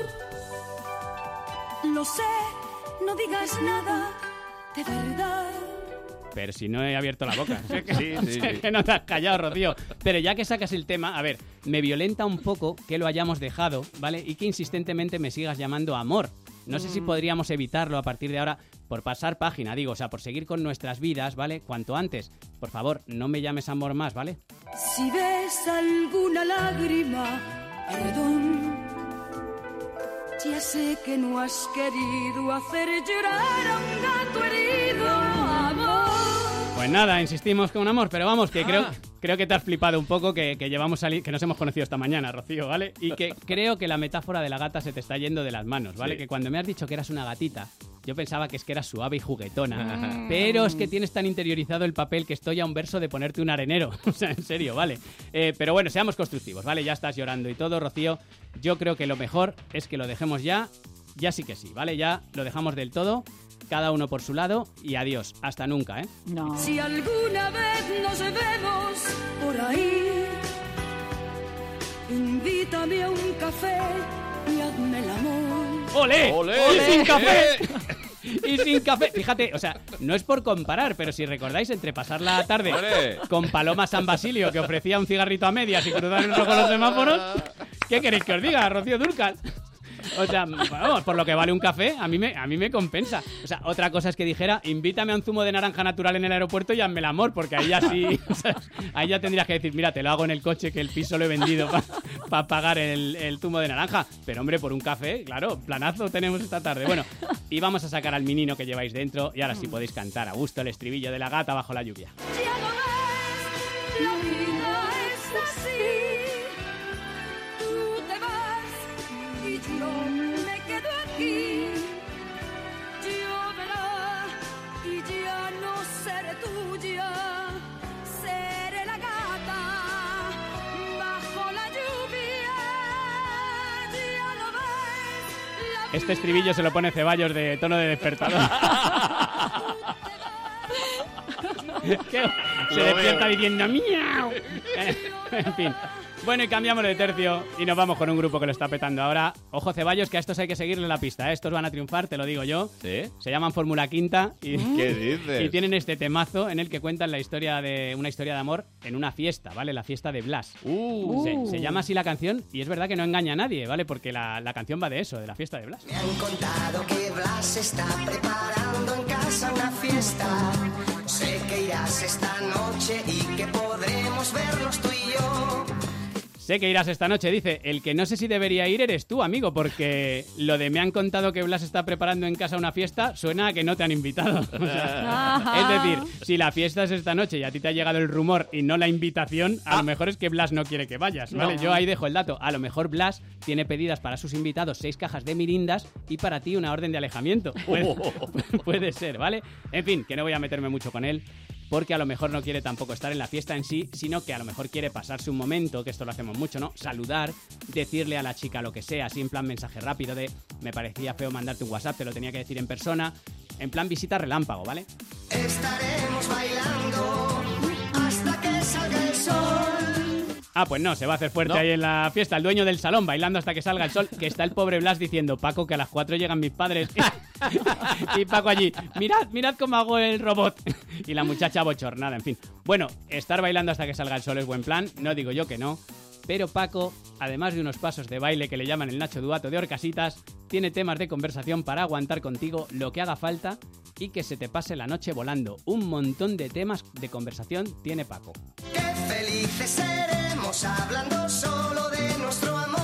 lo sé, no digas nada, de verdad. Pero si no he abierto la boca. Sé que, Sí, sí, sé sí. que no te has callado, Rocío. Pero ya que sacas el tema, a ver, me violenta un poco que lo hayamos dejado, ¿vale? Y que insistentemente me sigas llamando amor. No sé si Mm. podríamos evitarlo a partir de ahora por pasar página, digo, o sea, por seguir con nuestras vidas, ¿vale? Cuanto antes. Por favor, no me llames amor más, ¿vale? Si ves alguna lágrima, perdón. Ya sé que no has querido hacer llorar a un gato herido, amor. Pues nada, insistimos con amor, pero vamos, que creo, Ah. creo que te has flipado un poco, que, que llevamos sali- que nos hemos conocido esta mañana, Rocío, ¿vale? Y que creo que la metáfora de la gata se te está yendo de las manos, ¿vale? Sí. Que cuando me has dicho que eras una gatita, yo pensaba que es que eras suave y Ah. juguetona, pero es que tienes tan interiorizado el papel que estoy a un verso de ponerte un arenero, o sea, en serio, ¿vale? Eh, pero bueno, seamos constructivos, ¿vale? Ya estás llorando y todo, Rocío. Yo creo que lo mejor es que lo dejemos ya, ya sí que sí, ¿vale? Ya lo dejamos del todo. Cada uno por su lado y adiós. Hasta nunca, ¿eh? No. Si alguna vez nos vemos por ahí, invítame a un café y hazme el amor. ¡Olé! ¡Olé! ¡Y sin café! ¡Eh! Y sin café. Fíjate, o sea, no es por comparar, pero si recordáis, entre pasar la tarde ¡Ole! con Paloma San Basilio, que ofrecía un cigarrito a medias y cruzar en rojo los semáforos, ¿qué queréis que os diga, Rocío Dúrcal? O sea, vamos, por lo que vale un café, a mí me, a mí me compensa. O sea, otra cosa es que dijera, invítame a un zumo de naranja natural en el aeropuerto y hazme el amor, porque ahí ya sí, o sea, ahí ya tendrías que decir, mira, te lo hago en el coche, que el piso lo he vendido para pagar el, el zumo de naranja. Pero hombre, por un café, claro, planazo tenemos esta tarde. Bueno, y vamos a sacar al menino que lleváis dentro y ahora sí podéis cantar a gusto el estribillo de la gata bajo la lluvia. Ya no ves, la vida es así. Tú te vas y yo me quedo aquí. Este estribillo se lo pone Ceballos de tono de despertador. Que se despierta diciendo miau. En fin. Bueno, y cambiamos de tercio y nos vamos con un grupo que lo está petando ahora. Ojo, Ceballos, que a estos hay que seguirle la pista, ¿eh? Estos van a triunfar, te lo digo yo. ¿Sí? Se llaman Fórmula Quinta y, ¿Qué dices? y tienen este temazo en el que cuentan la historia de una historia de amor en una fiesta, ¿vale? La fiesta de Blas. Uh. Se, se llama así la canción y es verdad que no engaña a nadie, ¿vale? Porque la, la canción va de eso, de la fiesta de Blas. Me han contado que Blas está preparando en casa una fiesta. Sé que irás esta noche y que podremos vernos tú y yo. Sé que irás esta noche, dice. El que no sé si debería ir eres tú, amigo, porque lo de me han contado que Blas está preparando en casa una fiesta suena a que no te han invitado. O sea, es decir, si la fiesta es esta noche y a ti te ha llegado el rumor y no la invitación, a ah. lo mejor es que Blas no quiere que vayas, ¿vale? No. Yo ahí dejo el dato. A lo mejor Blas tiene pedidas para sus invitados seis cajas de mirindas y para ti una orden de alejamiento. Puede, oh. puede ser, ¿vale? En fin, que no voy a meterme mucho con él, porque a lo mejor no quiere tampoco estar en la fiesta en sí, sino que a lo mejor quiere pasarse un momento, que esto lo hacemos mucho, ¿no? Saludar, decirle a la chica lo que sea, así en plan mensaje rápido de me parecía feo mandarte un WhatsApp, te lo tenía que decir en persona, en plan visita relámpago, ¿vale? Estaremos bailando hasta que salga el sol. Ah, pues no, se va a hacer fuerte ¿No? ahí en la fiesta. El dueño del salón bailando hasta que salga el sol, que está el pobre Blas diciendo, Paco, que a las cuatro llegan mis padres. Y Paco allí, mirad, mirad cómo hago el robot. Y la muchacha bochornada, en fin. Bueno, estar bailando hasta que salga el sol es buen plan, no digo yo que no. Pero Paco, además de unos pasos de baile que le llaman el Nacho Duato de Horcasitas, tiene temas de conversación para aguantar contigo lo que haga falta y que se te pase la noche volando. Un montón de temas de conversación tiene Paco. ¡Qué felices seremos hablando solo de nuestro amor!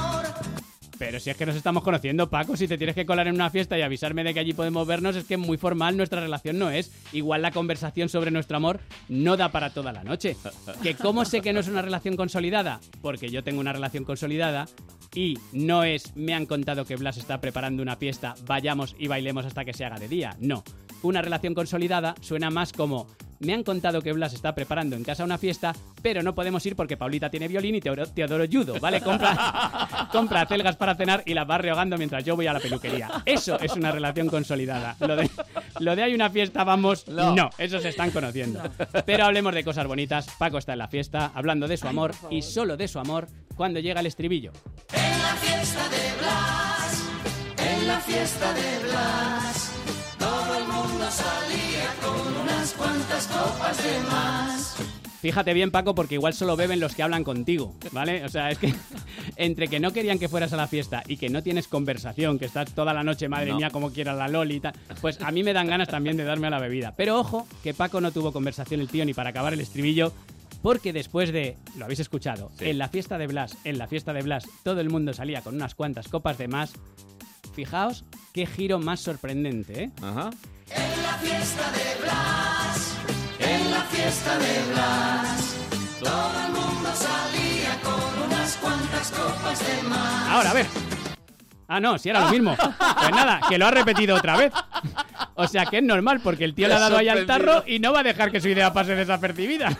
Pero si es que nos estamos conociendo, Paco, si te tienes que colar en una fiesta y avisarme de que allí podemos vernos, es que muy formal nuestra relación no es. Igual la conversación sobre nuestro amor no da para toda la noche. ¿Que cómo sé que no es una relación consolidada? Porque yo tengo una relación consolidada y no es me han contado que Blas está preparando una fiesta, vayamos y bailemos hasta que se haga de día. No. Una relación consolidada suena más como me han contado que Blas está preparando en casa una fiesta, pero no podemos ir porque Paulita tiene violín y Teodoro, Teodoro judo, ¿vale? Compra, compra acelgas para cenar y las va rehogando mientras yo voy a la peluquería. Eso es una relación consolidada. Lo de, lo de hay una fiesta, vamos, no, no eso se están conociendo. Pero hablemos de cosas bonitas. Paco está en la fiesta, hablando de su amor y solo de su amor cuando llega el estribillo. En la fiesta de Blas, en la fiesta de Blas, todo el mundo salía con unas cuantas copas de más. Fíjate bien, Paco, porque igual solo beben los que hablan contigo, ¿vale? O sea, es que entre que no querían que fueras a la fiesta y que no tienes conversación, que estás toda la noche, madre no. mía, como quiera la loli y tal, pues a mí me dan ganas también de darme a la bebida. Pero ojo, que Paco no tuvo conversación el tío ni para acabar el estribillo, porque después de, lo habéis escuchado, sí. en la fiesta de Blas, en la fiesta de Blas, todo el mundo salía con unas cuantas copas de más. Fijaos qué giro más sorprendente, ¿eh? Ajá. En la fiesta de Blas, en la fiesta de Blas, todo el mundo salía con unas cuantas copas de más. Ahora, a ver. Ah, no, si era lo mismo. Pues nada, que lo ha repetido otra vez. O sea que es normal, porque el tío le ha dado ahí al tarro y no va a dejar que su idea pase desapercibida.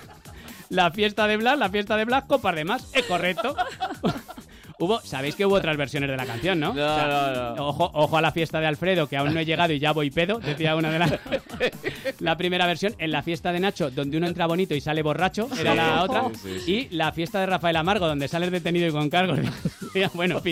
La fiesta de Blas, la fiesta de Blas, copas de más. Es correcto. Hubo, sabéis que hubo otras versiones de la canción, ¿no? No, o sea, no, no. Ojo, ojo a la fiesta de Alfredo, que aún no he llegado y ya voy pedo, decía una de las... La primera versión, en la fiesta de Nacho, donde uno entra bonito y sale borracho, era la otra. Sí, sí, sí. Y la fiesta de Rafael Amargo, donde sales detenido y con cargos. Bueno, en fin.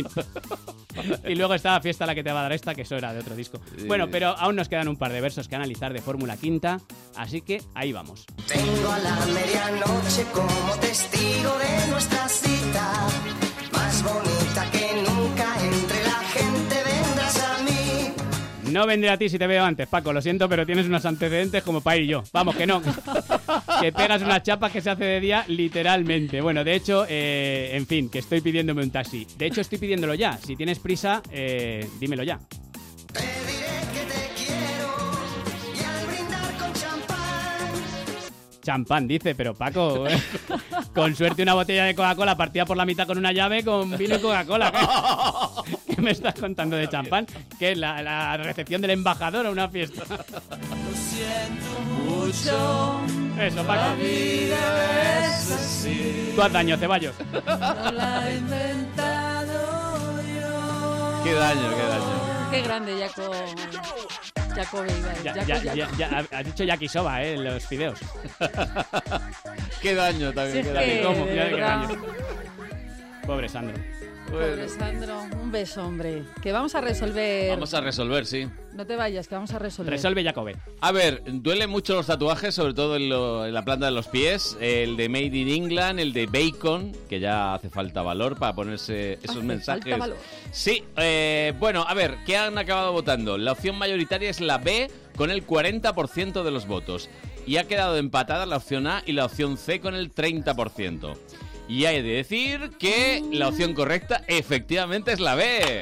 Y luego está la fiesta a la que te va a dar esta, que eso era de otro disco. Sí. Bueno, pero aún nos quedan un par de versos que analizar de Fórmula Quinta, así que ahí vamos. Vengo a la medianoche como testigo de nuestra cita, más bonita que nunca, entre la gente vendrás a mí. No vendré a ti si te veo antes, Paco, lo siento, pero tienes unos antecedentes como para ir yo. Vamos, que no. Que pegas una chapa que se hace de día, literalmente. Bueno, de hecho, eh, en fin, que estoy pidiéndome un taxi. De hecho, estoy pidiéndolo ya. Si tienes prisa, eh, dímelo ya. Te diré que te quiero y al brindar con champán. Champán, dice, pero Paco, eh, con suerte una botella de Coca-Cola partida por la mitad con una llave con vino y Coca-Cola. ¿Qué, ¿Qué me estás contando de champán? ¿Qué es la, la recepción del embajador o una fiesta? Lo siento mucho. Eso, Paco. La vida es así. Tú haz daño, Ceballos. No la he inventado yo. Qué daño, qué daño. Qué grande, Jaco. Jaco Veiga. Ya, Jaco, ya, Jaco. ya, ya, has dicho yakisoba, ¿eh? En los fideos. Qué daño también. Sí, qué es que, daño. ¿Cómo? de Ya, qué verdad. daño. Pobre Sandro. Pobre Sandro, un beso, hombre. Que vamos a resolver. Vamos a resolver, sí. No te vayas, que vamos a resolver. Resuelve Jacobe. A ver, duelen mucho los tatuajes, sobre todo en, lo- en la planta de los pies. El de Made in England, el de Bacon, que ya hace falta valor para ponerse esos Hace mensajes. falta valor. Sí, eh, bueno, a ver, ¿qué han acabado votando? La opción mayoritaria es la B, con el cuarenta por ciento de los votos. Y ha quedado empatada la opción A y la opción C con el treinta por ciento. Y hay de decir que la opción correcta efectivamente es la B.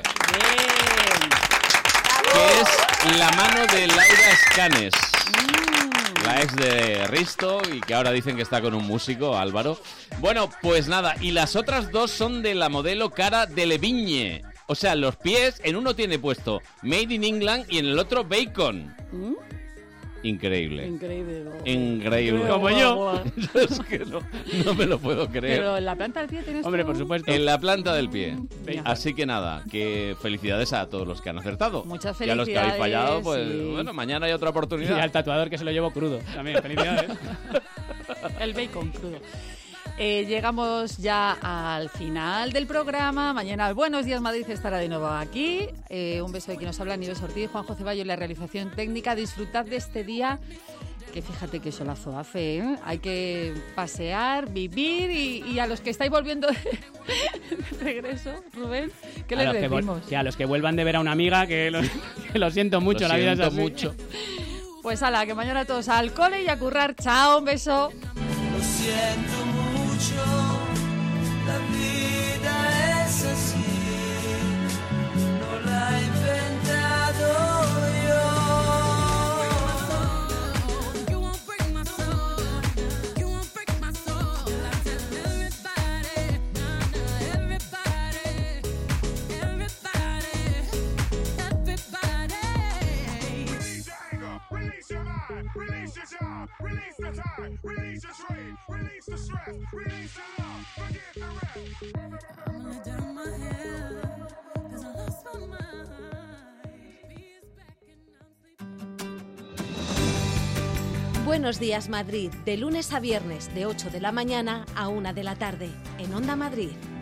Que es la mano de Laura Escanes. La ex de Risto y que ahora dicen que está con un músico, Álvaro. Bueno, pues nada, y las otras dos son de la modelo Cara Delevingne. O sea, los pies, en uno tiene puesto Made in England y en el otro Bacon. ¿Mm? Increíble. Increíble. Increíble. Como yo. Es que no, no me lo puedo creer. Pero en la planta del pie tienes. Hombre, tú? por supuesto. En la planta del pie. Ya. Así que nada, que felicidades a todos los que han acertado. Muchas Y a los que habéis fallado, pues felicidades y- bueno, mañana hay otra Y oportunidad. al tatuador que se lo llevo crudo. También, felicidades. El bacon crudo. Eh, llegamos ya al final del programa. Mañana Buenos Días Madrid estará de nuevo aquí. Eh, un beso de quien nos habla, Nieves Ortiz, Juanjo Ceballos en la realización técnica. Disfrutad de este día, que fíjate qué solazo hace, ¿eh? Hay que pasear, vivir y, y a los que estáis volviendo de, de regreso, Rubén, ¿qué A les los que, decimos? vol- que a los que vuelvan de ver a una amiga, que lo, que lo siento mucho, Lo la vida es siento así. mucho. Pues ala, que mañana todos al cole y a currar. Chao, un beso. Lo siento mucho, la vida es así, no la he inventado yo. You won't break my soul, you won't break my soul. I tell everybody, nah, nah, everybody, everybody, everybody. Release your anger, release your mind, release your job, release the time, release your dream, release the stress, release the love, forgive the rest. I'm gonna let down my hair, 'cause I lost my mind. Peace back and I'm sleeping. Buenos días Madrid, de lunes a viernes, de ocho de la mañana a una de la tarde, en Onda Madrid.